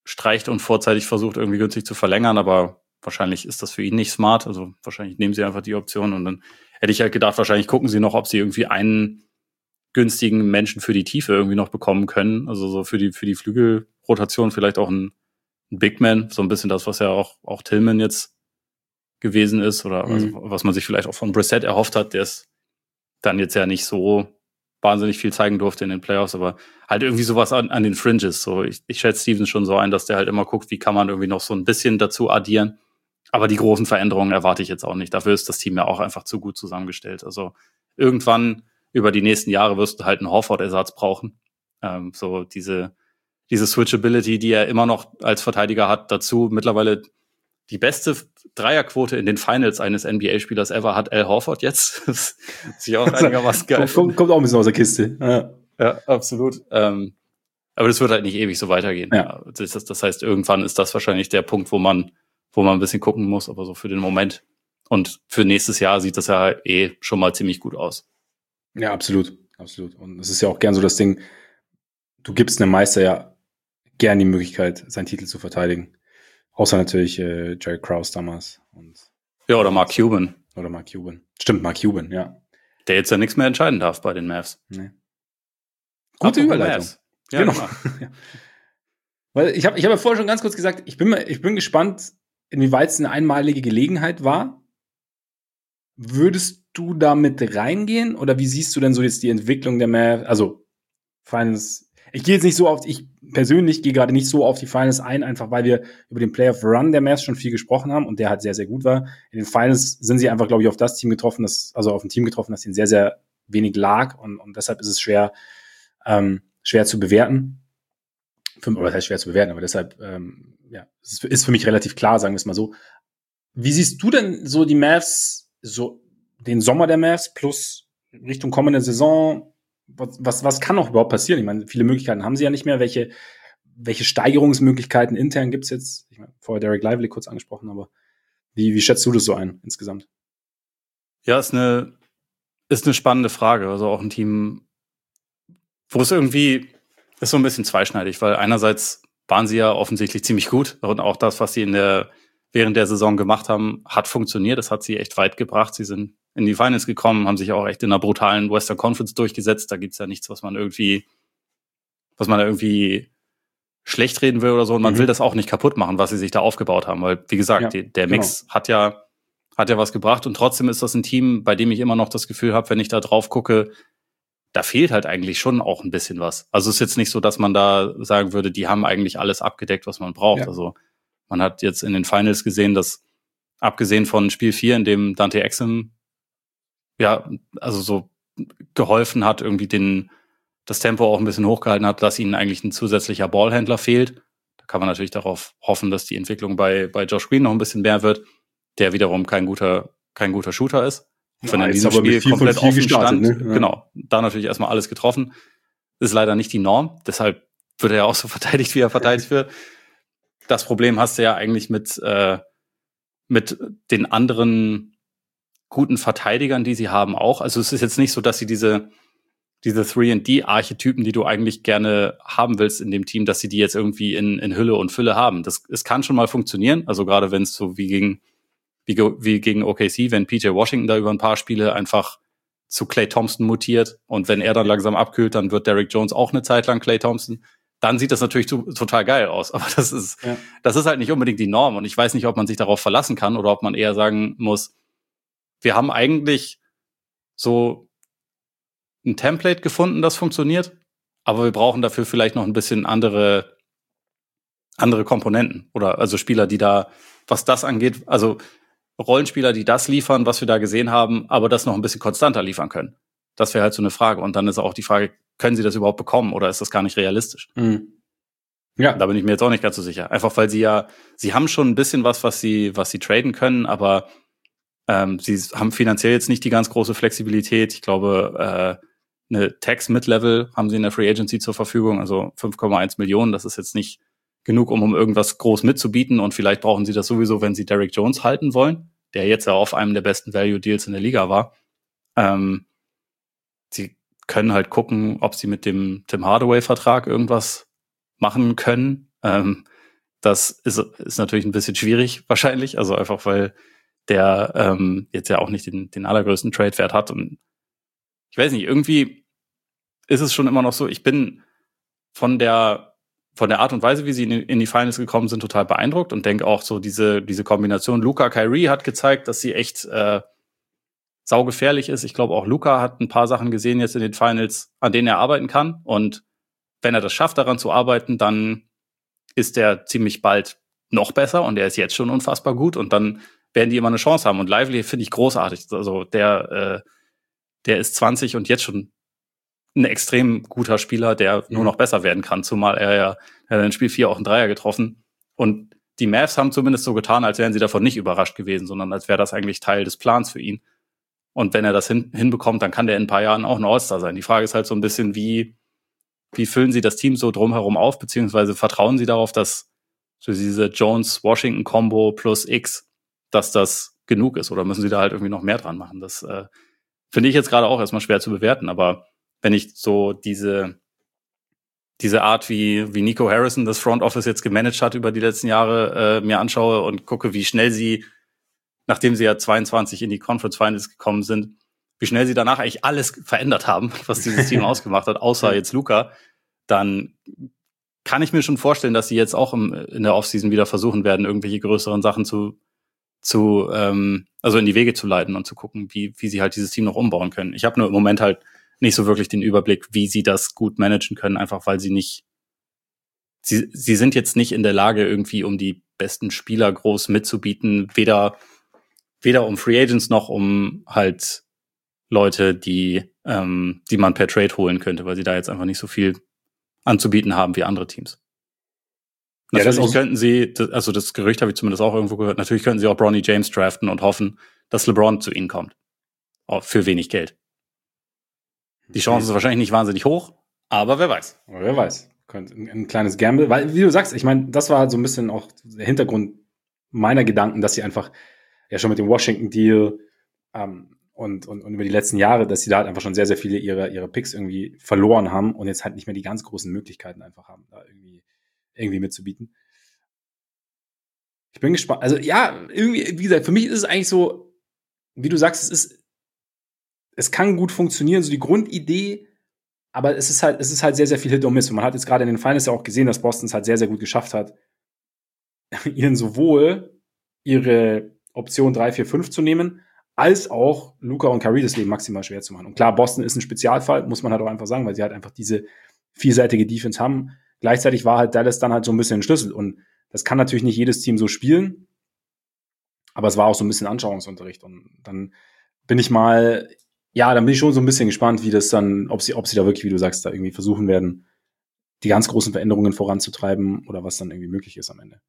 streicht und vorzeitig versucht, irgendwie günstig zu verlängern, aber wahrscheinlich ist das für ihn nicht smart. Also wahrscheinlich nehmen sie einfach die Option und dann hätte ich halt gedacht, wahrscheinlich gucken sie noch, ob sie irgendwie einen günstigen Menschen für die Tiefe irgendwie noch bekommen können. Also so für die, für die Flügelrotation vielleicht auch ein, ein Big Man, so ein bisschen das, was ja auch, auch Tillman jetzt gewesen ist oder mhm. also, was man sich vielleicht auch von Brissett erhofft hat, der ist dann jetzt ja nicht so wahnsinnig viel zeigen durfte in den Playoffs, aber halt irgendwie sowas an, an den Fringes. So, ich, ich schätze Stevens schon so ein, dass der halt immer guckt, wie kann man irgendwie noch so ein bisschen dazu addieren. Aber die großen Veränderungen erwarte ich jetzt auch nicht. Dafür ist das Team ja auch einfach zu gut zusammengestellt. Also irgendwann über die nächsten Jahre wirst du halt einen Horford-Ersatz brauchen. Ähm, so diese, diese Switchability, die er immer noch als Verteidiger hat, dazu mittlerweile die beste Dreierquote in den Finals eines N B A-Spielers ever hat Al Horford jetzt. Das ist ja auch einigermaßen geil. Kommt, kommt auch ein bisschen aus der Kiste. Ja, ja absolut. Ähm, aber das wird halt nicht ewig so weitergehen. Ja. Das, das heißt, irgendwann ist das wahrscheinlich der Punkt, wo man, wo man ein bisschen gucken muss, aber so für den Moment. Und für nächstes Jahr sieht das ja eh schon mal ziemlich gut aus. Ja, absolut. Absolut. Und es ist ja auch gern so das Ding, du gibst einem Meister ja gern die Möglichkeit, seinen Titel zu verteidigen. Außer natürlich äh, Jerry Krause damals. Und ja, oder Mark Cuban. Oder Mark Cuban. Stimmt, Mark Cuban, ja. Der jetzt ja nichts mehr entscheiden darf bei den Mavs. Nee. Gute Überleitung. Ja, genau. Ja. Weil ich habe ich hab ja vorher schon ganz kurz gesagt, ich bin, ich bin gespannt, inwieweit es eine einmalige Gelegenheit war. Würdest du damit reingehen? Oder wie siehst du denn so jetzt die Entwicklung der Mavs? Also, Finals. Ich gehe jetzt nicht so auf, ich persönlich gehe gerade nicht so auf die Finals ein, einfach weil wir über den Playoff Run der Mavs schon viel gesprochen haben und der halt sehr, sehr gut war. In den Finals sind sie einfach, glaube ich, auf das Team getroffen, das, also auf ein Team getroffen, das ihnen sehr, sehr wenig lag und, und deshalb ist es schwer, ähm, schwer zu bewerten. Für, oder das heißt schwer zu bewerten, aber deshalb, ähm, ja, es ist, ist für mich relativ klar, sagen wir es mal so. Wie siehst du denn so die Mavs, so den Sommer der Mavs plus Richtung kommende Saison? Was, was, was kann noch überhaupt passieren? Ich meine, viele Möglichkeiten haben sie ja nicht mehr. Welche, welche Steigerungsmöglichkeiten intern gibt's jetzt? Ich meine, vorher Derek Lively kurz angesprochen, aber wie, wie schätzt du das so ein insgesamt? Ja, ist eine, ist eine spannende Frage. Also auch ein Team, wo es irgendwie ist so ein bisschen zweischneidig, weil einerseits waren sie ja offensichtlich ziemlich gut und auch das, was sie in der, während der Saison gemacht haben, hat funktioniert. Das hat sie echt weit gebracht. Sie sind in die Finals gekommen, haben sich auch echt in einer brutalen Western Conference durchgesetzt. Da gibt's ja nichts, was man irgendwie, was man da irgendwie schlecht reden will oder so. Und man mhm. will das auch nicht kaputt machen, was sie sich da aufgebaut haben. Weil, wie gesagt, ja, die, der Mix genau. hat ja, hat ja was gebracht. Und trotzdem ist das ein Team, bei dem ich immer noch das Gefühl habe, wenn ich da drauf gucke, da fehlt halt eigentlich schon auch ein bisschen was. Also es ist jetzt nicht so, dass man da sagen würde, die haben eigentlich alles abgedeckt, was man braucht. Ja. Also man hat jetzt in den Finals gesehen, dass abgesehen von Spiel vier, in dem Dante Exum ja, also so geholfen hat, irgendwie den, das Tempo auch ein bisschen hochgehalten hat, dass ihnen eigentlich ein zusätzlicher Ballhändler fehlt. Da kann man natürlich darauf hoffen, dass die Entwicklung bei, bei Josh Green noch ein bisschen mehr wird, der wiederum kein guter, kein guter Shooter ist. Ja, wenn er in diesem Spiel komplett offen gestartet, stand, ne? Ja. Genau, da natürlich erstmal alles getroffen. Ist leider nicht die Norm, deshalb wird er ja auch so verteidigt, wie er verteidigt wird. Das Problem hast du ja eigentlich mit, äh, mit den anderen guten Verteidigern, die sie haben, auch. Also es ist jetzt nicht so, dass sie diese diese drei und D-Archetypen, die du eigentlich gerne haben willst in dem Team, dass sie die jetzt irgendwie in, in Hülle und Fülle haben. Das, es kann schon mal funktionieren, also gerade wenn es so wie gegen wie, wie gegen O K C, wenn P J Washington da über ein paar Spiele einfach zu Klay Thompson mutiert und wenn er dann langsam abkühlt, dann wird Derrick Jones auch eine Zeit lang Klay Thompson. Dann sieht das natürlich to- total geil aus, aber das ist ja. das ist halt nicht unbedingt die Norm und ich weiß nicht, ob man sich darauf verlassen kann oder ob man eher sagen muss, wir haben eigentlich so ein Template gefunden, das funktioniert, aber wir brauchen dafür vielleicht noch ein bisschen andere andere Komponenten oder also Spieler, die da, was das angeht, also Rollenspieler, die das liefern, was wir da gesehen haben, aber das noch ein bisschen konstanter liefern können. Das wäre halt so eine Frage. Und dann ist auch die Frage, können sie das überhaupt bekommen oder ist das gar nicht realistisch? Mhm. Ja. Da bin ich mir jetzt auch nicht ganz so sicher. Einfach weil sie ja, sie haben schon ein bisschen was, was sie, was sie traden können, aber ähm, sie haben finanziell jetzt nicht die ganz große Flexibilität. Ich glaube, äh, eine Tax Mid-Level haben sie in der Free Agency zur Verfügung, also fünf Komma eins Millionen. Das ist jetzt nicht genug, um um irgendwas groß mitzubieten. Und vielleicht brauchen sie das sowieso, wenn sie Derrick Jones halten wollen, der jetzt ja auf einem der besten Value-Deals in der Liga war. Ähm, sie können halt gucken, ob sie mit dem Tim Hardaway-Vertrag irgendwas machen können. Ähm, Das ist, ist natürlich ein bisschen schwierig, wahrscheinlich. Also einfach, weil der ähm, jetzt ja auch nicht den, den allergrößten Trade-Wert hat. Und ich weiß nicht, irgendwie ist es schon immer noch so, ich bin von der von der Art und Weise, wie sie in, in die Finals gekommen sind, total beeindruckt und denke auch so, diese diese Kombination Luka, Kyrie hat gezeigt, dass sie echt äh, saugefährlich ist. Ich glaube, auch Luka hat ein paar Sachen gesehen jetzt in den Finals, an denen er arbeiten kann. Und wenn er das schafft, daran zu arbeiten, dann ist der ziemlich bald noch besser und er ist jetzt schon unfassbar gut und dann werden die immer eine Chance haben. Und Lively finde ich großartig. Also der, äh, der ist zwanzig und jetzt schon ein extrem guter Spieler, der mhm. nur noch besser werden kann, zumal er ja er hat in Spiel vier auch einen Dreier getroffen. Und die Mavs haben zumindest so getan, als wären sie davon nicht überrascht gewesen, sondern als wäre das eigentlich Teil des Plans für ihn. Und wenn er das hin, hinbekommt, dann kann der in ein paar Jahren auch ein All-Star sein. Die Frage ist halt so ein bisschen, wie Wie füllen sie das Team so drumherum auf, beziehungsweise vertrauen sie darauf, dass so diese Jones-Washington-Kombo plus X, dass das genug ist? Oder müssen sie da halt irgendwie noch mehr dran machen? Das äh, finde ich jetzt gerade auch erstmal schwer zu bewerten. Aber wenn ich so diese diese Art, wie wie Nico Harrison das Front Office jetzt gemanagt hat über die letzten Jahre, äh, mir anschaue und gucke, wie schnell sie, nachdem sie ja zweiundzwanzig in die Conference Finals gekommen sind, wie schnell sie danach eigentlich alles verändert haben, was dieses Team ausgemacht hat, außer jetzt Luka, dann kann ich mir schon vorstellen, dass sie jetzt auch im, in der Offseason wieder versuchen werden, irgendwelche größeren Sachen zu, zu ähm, also in die Wege zu leiten und zu gucken, wie, wie sie halt dieses Team noch umbauen können. Ich habe nur im Moment halt nicht so wirklich den Überblick, wie sie das gut managen können, einfach weil sie nicht, sie, sie sind jetzt nicht in der Lage, irgendwie um die besten Spieler groß mitzubieten, weder, weder um Free Agents noch um halt Leute, die, ähm, die man per Trade holen könnte, weil sie da jetzt einfach nicht so viel anzubieten haben wie andere Teams. Ja, natürlich das könnten sie, also das Gerücht habe ich zumindest auch irgendwo gehört, natürlich könnten sie auch Bronny James draften und hoffen, dass LeBron zu ihnen kommt. Auch für wenig Geld. Die Chance ist wahrscheinlich nicht wahnsinnig hoch, aber wer weiß. Aber wer weiß. Könnte ein, ein kleines Gamble, weil, wie du sagst, ich meine, das war halt so ein bisschen auch der Hintergrund meiner Gedanken, dass sie einfach ja schon mit dem Washington-Deal ähm, Und, und, und über die letzten Jahre, dass sie da halt einfach schon sehr, sehr viele ihrer, ihrer Picks irgendwie verloren haben und jetzt halt nicht mehr die ganz großen Möglichkeiten einfach haben, da irgendwie, irgendwie mitzubieten. Ich bin gespannt. Also ja, irgendwie, wie gesagt, für mich ist es eigentlich so, wie du sagst, es ist, es kann gut funktionieren, so die Grundidee, aber es ist halt, es ist halt sehr, sehr viel Hit und Miss. Und man hat jetzt gerade in den Finals ja auch gesehen, dass Boston es halt sehr, sehr gut geschafft hat, ihnen sowohl ihre Option drei, vier, fünf zu nehmen, als auch Luka und Kyrie das Leben maximal schwer zu machen. Und klar, Boston ist ein Spezialfall, muss man halt auch einfach sagen, weil sie halt einfach diese vielseitige Defense haben. Gleichzeitig war halt Dallas dann halt so ein bisschen ein Schlüssel. Und das kann natürlich nicht jedes Team so spielen, aber es war auch so ein bisschen Anschauungsunterricht. Und dann bin ich mal, ja, dann bin ich schon so ein bisschen gespannt, wie das dann, ob sie, ob sie da wirklich, wie du sagst, da irgendwie versuchen werden, die ganz großen Veränderungen voranzutreiben oder was dann irgendwie möglich ist am Ende.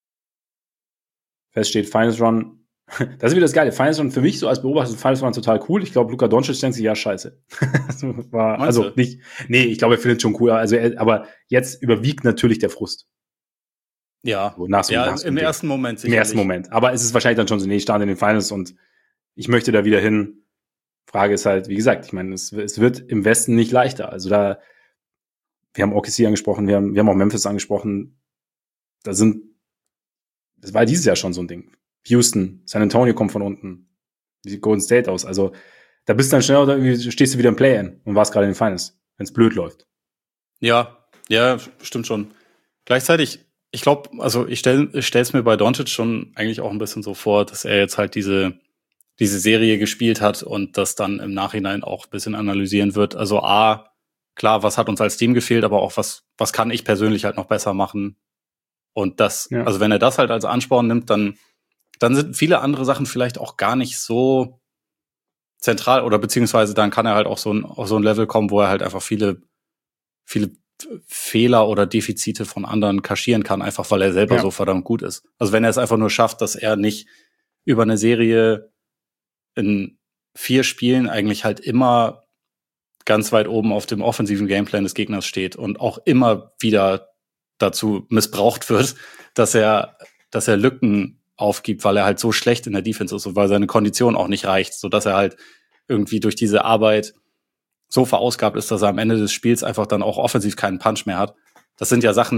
Fest steht, Finals Run. Das ist wieder das Geile. Finals Run für mich so als Beobachter, Finals Run total cool. Ich glaube, Luka Doncic denkt sich, ja, scheiße. war, also nicht, nee, ich glaube, er findet es schon cool. Also, er, aber jetzt überwiegt natürlich der Frust. Ja, so, nach so, ja nach so im Ding. ersten Moment sicherlich. Im ersten Moment. Aber es ist wahrscheinlich dann schon so, nee, ich stand in den Finals und ich möchte da wieder hin. Frage ist halt, wie gesagt, ich meine, es, es wird im Westen nicht leichter. Also da, wir haben O K C angesprochen, wir haben, wir haben auch Memphis angesprochen. Da sind, das war dieses Jahr schon so ein Ding. Houston, San Antonio kommt von unten. Wie sieht Golden State aus? Also, da bist du dann schnell, oder irgendwie stehst du wieder im Play-In und warst gerade in den Finals, wenn es blöd läuft. Ja, ja, stimmt schon. Gleichzeitig, ich glaube, also ich stelle es mir bei Doncic schon eigentlich auch ein bisschen so vor, dass er jetzt halt diese, diese Serie gespielt hat und das dann im Nachhinein auch ein bisschen analysieren wird. Also A, klar, was hat uns als Team gefehlt, aber auch was, was kann ich persönlich halt noch besser machen? Und das, ja. Also wenn er das halt als Ansporn nimmt, dann dann sind viele andere Sachen vielleicht auch gar nicht so zentral oder beziehungsweise dann kann er halt auch so ein, auf so ein Level kommen, wo er halt einfach viele, viele Fehler oder Defizite von anderen kaschieren kann, einfach weil er selber ja. so verdammt gut ist. Also wenn er es einfach nur schafft, dass er nicht über eine Serie in vier Spielen eigentlich halt immer ganz weit oben auf dem offensiven Gameplan des Gegners steht und auch immer wieder dazu missbraucht wird, dass er, dass er Lücken aufgibt, weil er halt so schlecht in der Defense ist und weil seine Kondition auch nicht reicht, so dass er halt irgendwie durch diese Arbeit so verausgabt ist, dass er am Ende des Spiels einfach dann auch offensiv keinen Punch mehr hat. Das sind ja Sachen,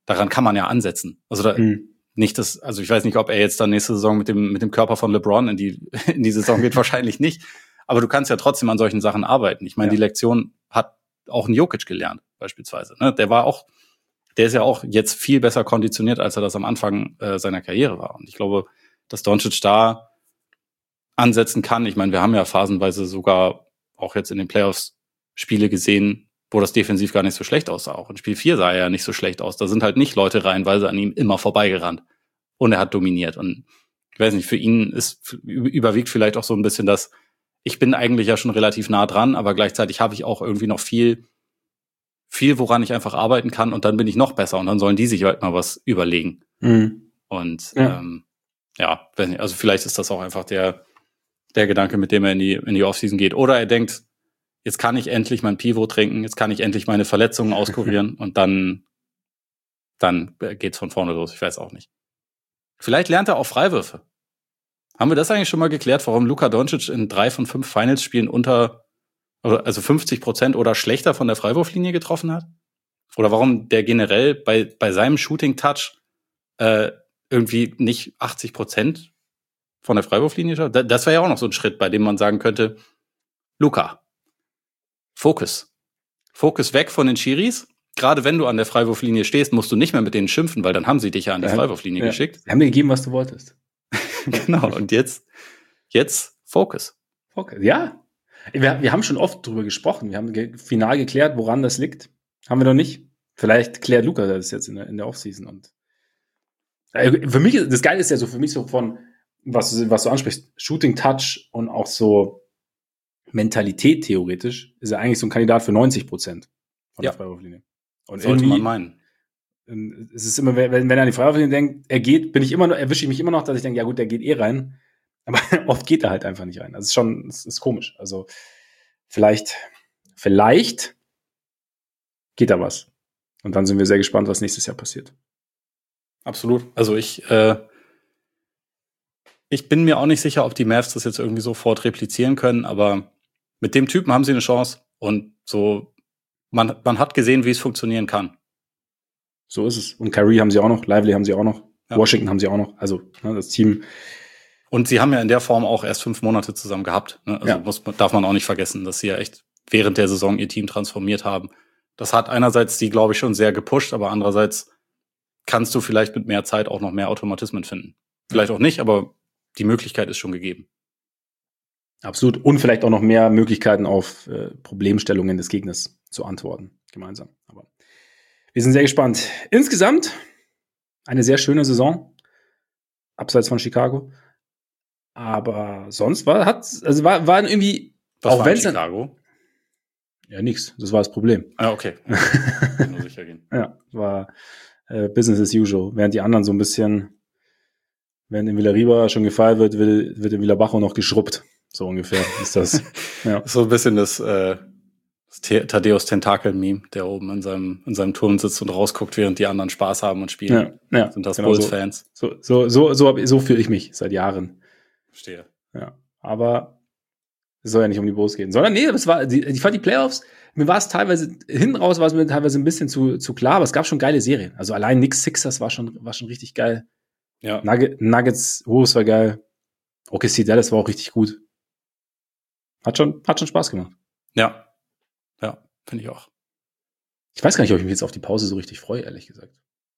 daran kann man ja ansetzen. Also da, mhm. nicht das, also ich weiß nicht, ob er jetzt dann nächste Saison mit dem, mit dem Körper von LeBron in die, in die Saison geht, wahrscheinlich nicht. Aber du kannst ja trotzdem an solchen Sachen arbeiten. Ich meine, ja. die Lektion hat auch ein Jokic gelernt, beispielsweise. Ne? Der war auch, der ist ja auch jetzt viel besser konditioniert, als er das am Anfang äh, seiner Karriere war. Und ich glaube, dass Doncic da ansetzen kann. Ich meine, wir haben ja phasenweise sogar auch jetzt in den Playoffs Spiele gesehen, wo das defensiv gar nicht so schlecht aussah. Auch in Spiel vier sah er ja nicht so schlecht aus. Da sind halt nicht Leute reihenweise an ihm immer vorbeigerannt. Und er hat dominiert. Und ich weiß nicht, für ihn ist überwiegt vielleicht auch so ein bisschen das, ich bin eigentlich ja schon relativ nah dran, aber gleichzeitig habe ich auch irgendwie noch viel, viel, woran ich einfach arbeiten kann und dann bin ich noch besser und dann sollen die sich halt mal was überlegen. Mhm. Und ja, ähm, ja weiß nicht, also vielleicht ist das auch einfach der, der Gedanke, mit dem er in die, in die Offseason geht. Oder er denkt, jetzt kann ich endlich mein Pivot trinken, jetzt kann ich endlich meine Verletzungen auskurieren und dann, dann geht's von vorne los. Ich weiß auch nicht. Vielleicht lernt er auch Freiwürfe. Haben wir das eigentlich schon mal geklärt, warum Luka Doncic in drei von fünf Finals-Spielen unter, also fünfzig Prozent oder schlechter von der Freiwurflinie getroffen hat? Oder warum der generell bei, bei seinem Shooting-Touch äh, irgendwie nicht achtzig Prozent von der Freiwurflinie schaut? Das wäre ja auch noch so ein Schritt, bei dem man sagen könnte, Luka, Fokus. Fokus weg von den Schiris. Gerade wenn du an der Freiwurflinie stehst, musst du nicht mehr mit denen schimpfen, weil dann haben sie dich ja an die ja, Freiwurflinie ja. geschickt. Sie haben dir gegeben, was du wolltest. Genau, und jetzt, jetzt Focus. Focus, ja. Wir, wir haben schon oft drüber gesprochen. Wir haben ge- final geklärt, woran das liegt. Haben wir noch nicht. Vielleicht klärt Luka das jetzt in der, in der Offseason. Und äh, für mich, das Geile ist ja so, für mich so von, was, was du ansprichst, Shooting, Touch und auch so Mentalität theoretisch, ist er eigentlich so ein Kandidat für neunzig Prozent von ja. der Freiwurflinie. Und sollte man meinen. Es ist immer, wenn, wenn er an die Freiwurflinie denkt, er geht, bin ich immer noch, erwische ich mich immer noch, dass ich denke, ja gut, der geht eh rein. Aber oft geht er halt einfach nicht rein. Das ist schon, das ist komisch. Also vielleicht, vielleicht geht da was. Und dann sind wir sehr gespannt, was nächstes Jahr passiert. Absolut. Also ich, äh, ich bin mir auch nicht sicher, ob die Mavs das jetzt irgendwie sofort replizieren können, aber mit dem Typen haben sie eine Chance und so, man, man hat gesehen, wie es funktionieren kann. So ist es. Und Kyrie haben sie auch noch, Lively haben sie auch noch, ja. Washington haben sie auch noch. Also ne, das Team. Und sie haben ja in der Form auch erst fünf Monate zusammen gehabt. Ne? Also ja. muss, darf man auch nicht vergessen, dass sie ja echt während der Saison ihr Team transformiert haben. Das hat einerseits die, glaube ich, schon sehr gepusht, aber andererseits kannst du vielleicht mit mehr Zeit auch noch mehr Automatismen finden. Vielleicht auch nicht, aber die Möglichkeit ist schon gegeben. Absolut. Und vielleicht auch noch mehr Möglichkeiten auf äh, Problemstellungen des Gegners zu antworten, gemeinsam. Aber wir sind sehr gespannt. Insgesamt eine sehr schöne Saison, abseits von Chicago. Aber sonst war, hat, also war, waren irgendwie, was auch war wenn in Chicago? Ja, nix. Das war das Problem. Ah, okay. Nur sicher gehen. Ja, war äh, Business as usual. Während die anderen so ein bisschen, während in Villarriba schon gefeiert wird, wird, wird in Villabajo noch geschrubbt. So ungefähr ist das. Ja. So ein bisschen das, äh, das Thaddeus Tentakel-Meme, der oben in seinem, in seinem Turm sitzt und rausguckt, während die anderen Spaß haben und spielen. Ja, ja, sind das genau Bulls-Fans? So, so, so, so, so, so fühle ich mich seit Jahren. Verstehe. Ja, aber es soll ja nicht um die Bulls gehen, sondern nee, es war, die, ich fand die Playoffs, mir war es teilweise, hinten raus war es mir teilweise ein bisschen zu, zu klar, aber es gab schon geile Serien. Also allein Knicks Sixers war schon, war schon richtig geil. Ja. Nugget, Nuggets, Wolves war geil. O K C Dallas war auch richtig gut. Hat schon, hat schon Spaß gemacht. Ja. Ja, finde ich auch. Ich weiß gar nicht, ob ich mich jetzt auf die Pause so richtig freue, ehrlich gesagt.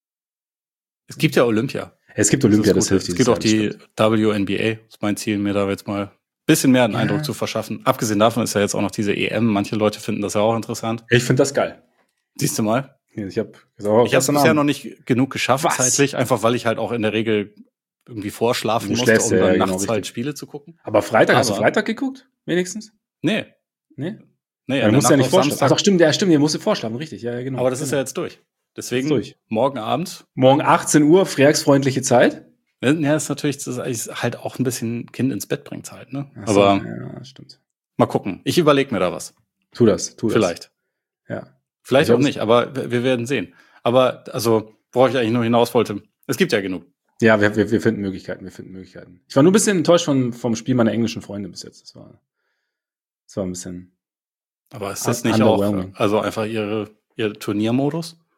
Es gibt ja Olympia. Es gibt Olympia, das, das hilft. Es gibt auch die W N B A. Das ist mein Ziel, mir da jetzt mal ein bisschen mehr einen ja. Eindruck zu verschaffen. Abgesehen davon ist ja jetzt auch noch diese E M. Manche Leute finden das ja auch interessant. Ich finde das geil. Siehst du mal? Ich habe ich habe es bisher noch nicht genug geschafft, Was? zeitlich, einfach weil ich halt auch in der Regel irgendwie vorschlafen musste, um dann ja, nachts genau, halt Spiele zu gucken. Aber Freitag, Aber, hast du Freitag geguckt? Wenigstens? Nee. Nee? Nee, ja, du musst ja nicht vorschlafen. Ach doch, stimmt, ja, stimmt, ihr musst vorschlafen, richtig, ja, genau. Aber das genau. ist ja jetzt durch. Deswegen durch. Morgen Abend. Morgen achtzehn Uhr, freitagsfreundliche Zeit. Ja, ist natürlich, das ist halt auch ein bisschen Kind ins Bett bringt halt, ne? So, aber ja, stimmt. Mal gucken. Ich überlege mir da was. Tu das, tu das. Vielleicht. Ja. Vielleicht auch nicht, aber wir, wir werden sehen. Aber, also, worauf ich eigentlich nur hinaus wollte, es gibt ja genug. Ja, wir, wir, wir finden Möglichkeiten, wir finden Möglichkeiten. Ich war nur ein bisschen enttäuscht von, vom Spiel meiner englischen Freunde bis jetzt. Das war, das war ein bisschen. Aber ist das nicht auch, also einfach ihre, ihr Turniermodus?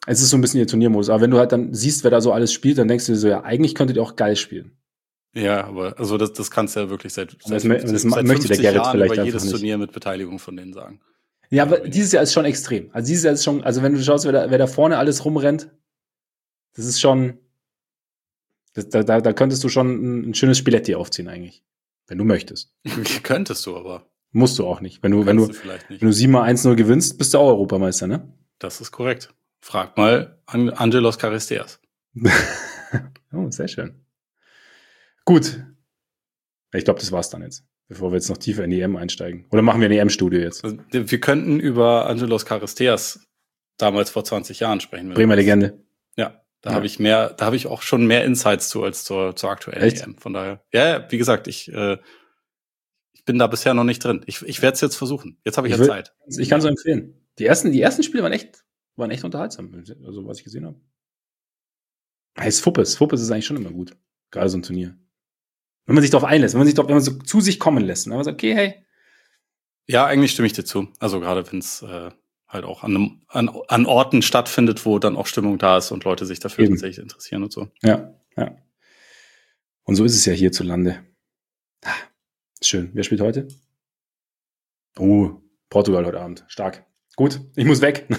Es ist so ein bisschen ihr Turniermodus. Aber wenn du halt dann siehst, wer da so alles spielt, dann denkst du dir so, ja, eigentlich könntet ihr auch geil spielen. Ja, aber also das, das kannst du ja wirklich seit, das, seit fünfzig, das seit möchte der Gerrit Jahren vielleicht über einfach jedes nicht. Turnier mit Beteiligung von denen sagen. Ja, aber dieses Jahr ist schon extrem. Also dieses Jahr ist schon, also wenn du schaust, wer da, wer da vorne alles rumrennt, das ist schon, das, da, da, da könntest du schon ein, ein schönes Spieletti aufziehen eigentlich. Wenn du möchtest. Könntest du, aber. Musst du auch nicht. Wenn du, wenn du, du vielleicht nicht. wenn du sieben mal eins null gewinnst, bist du auch Europameister, ne? Das ist korrekt. Frag mal An- Angelos Charisteas. Oh, sehr schön. Gut. Ich glaube, das war's dann jetzt. Bevor wir jetzt noch tiefer in die E M einsteigen. Oder machen wir ein E M-Studio jetzt? Also, wir könnten über Angelos Charisteas damals vor zwanzig Jahren sprechen. Bremer Legende. Ja, da Ja. habe ich mehr, da habe ich auch schon mehr Insights zu als zur, zur aktuellen Echt? E M. Von daher, ja, ja, wie gesagt, ich, äh, ich bin da bisher noch nicht drin. Ich, ich werde es jetzt versuchen. Jetzt habe ich, Ich ja will- Zeit. Ich kann so empfehlen. Die ersten, die ersten Spiele waren echt, waren echt unterhaltsam. Also, was ich gesehen habe. Heißt Fuppes. Fuppes ist eigentlich schon immer gut. Gerade so ein Turnier. Wenn man sich darauf einlässt, wenn man sich doch, wenn man so zu sich kommen lässt. Und dann sagt, okay, hey. Ja, eigentlich stimme ich dir zu. Also gerade wenn es äh, halt auch an, einem, an, an Orten stattfindet, wo dann auch Stimmung da ist und Leute sich dafür Eben. tatsächlich interessieren und so. Ja, ja. Und so ist es ja hierzulande. Ah, schön. Wer spielt heute? Oh, Portugal heute Abend. Stark. Gut, ich muss weg.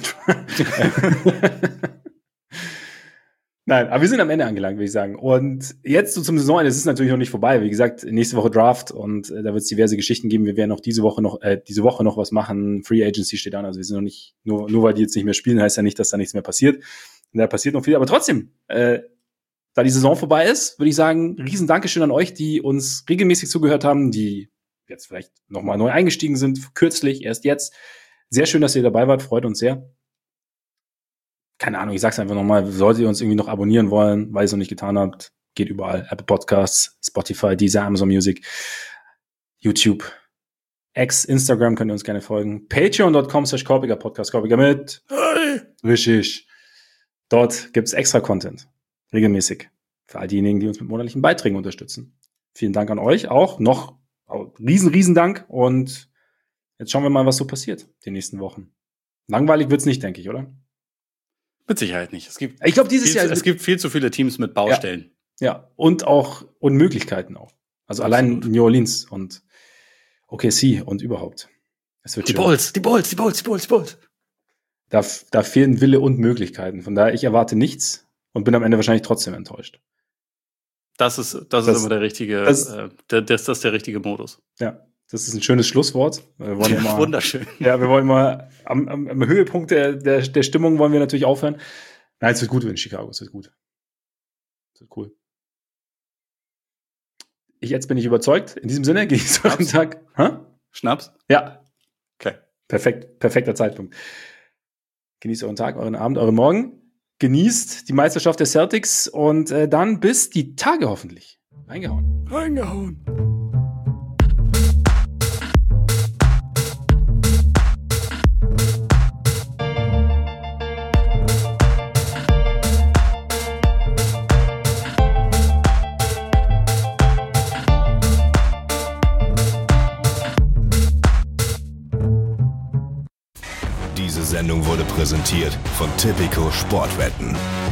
Nein, aber wir sind am Ende angelangt, würde ich sagen. Und jetzt so zum Saisonende, es ist natürlich noch nicht vorbei. Wie gesagt, nächste Woche Draft und äh, da wird es diverse Geschichten geben. Wir werden auch diese Woche noch, äh, diese Woche noch was machen. Free Agency steht an. Also wir sind noch nicht, nur, nur weil die jetzt nicht mehr spielen, heißt ja nicht, dass da nichts mehr passiert. Und da passiert noch viel. Aber trotzdem, äh, da die Saison vorbei ist, würde ich sagen, riesen Dankeschön an euch, die uns regelmäßig zugehört haben, die jetzt vielleicht nochmal neu eingestiegen sind, kürzlich, erst jetzt. Sehr schön, dass ihr dabei wart, freut uns sehr. Keine Ahnung, ich sag's einfach nochmal, solltet ihr uns irgendwie noch abonnieren wollen, weil ihr es noch nicht getan habt, geht überall. Apple Podcasts, Spotify, Deezer, Amazon Music, YouTube, X, Instagram könnt ihr uns gerne folgen. Patreon dot com slash Korpiger Podcast, Korpiger mit. Hey. Richtig. Dort gibt's extra Content. Regelmäßig. Für all diejenigen, die uns mit monatlichen Beiträgen unterstützen. Vielen Dank an euch auch. Noch riesen, riesen Dank. Und jetzt schauen wir mal, was so passiert die nächsten Wochen. Langweilig wird's nicht, denke ich, oder? Mit Sicherheit nicht. Es gibt, Ich glaube, dieses viel, Jahr. zu- es gibt viel zu viele Teams mit Baustellen. Ja, und auch Unmöglichkeiten auch. Also allein Absolut. New Orleans und O K C und überhaupt. Es wird Die schön. Bulls, die Bulls, die Bulls, die Bulls, die Bulls. Da, da fehlen Wille und Möglichkeiten. Von daher, ich erwarte nichts und bin am Ende wahrscheinlich trotzdem enttäuscht. Das ist, das, Das- ist immer der richtige, das- äh, der, das, das ist der richtige Modus. Ja, das ist ein schönes Schlusswort. Wir wollen ja mal, Wunderschön. ja, wir wollen mal am, am, am Höhepunkt der, der, der Stimmung wollen wir natürlich aufhören. Nein, es wird gut in Chicago, es wird gut. Es wird cool. Ich, jetzt bin ich überzeugt. In diesem Sinne, genießt euren Schnaps? Tag. Hä? Schnaps? Ja, Okay. perfekt, perfekter Zeitpunkt. Genießt euren Tag, euren Abend, euren Morgen. Genießt die Meisterschaft der Celtics und äh, dann bis die Tage hoffentlich. Reingehauen. Reingehauen. Diese Sendung wurde präsentiert von Tipico Sportwetten.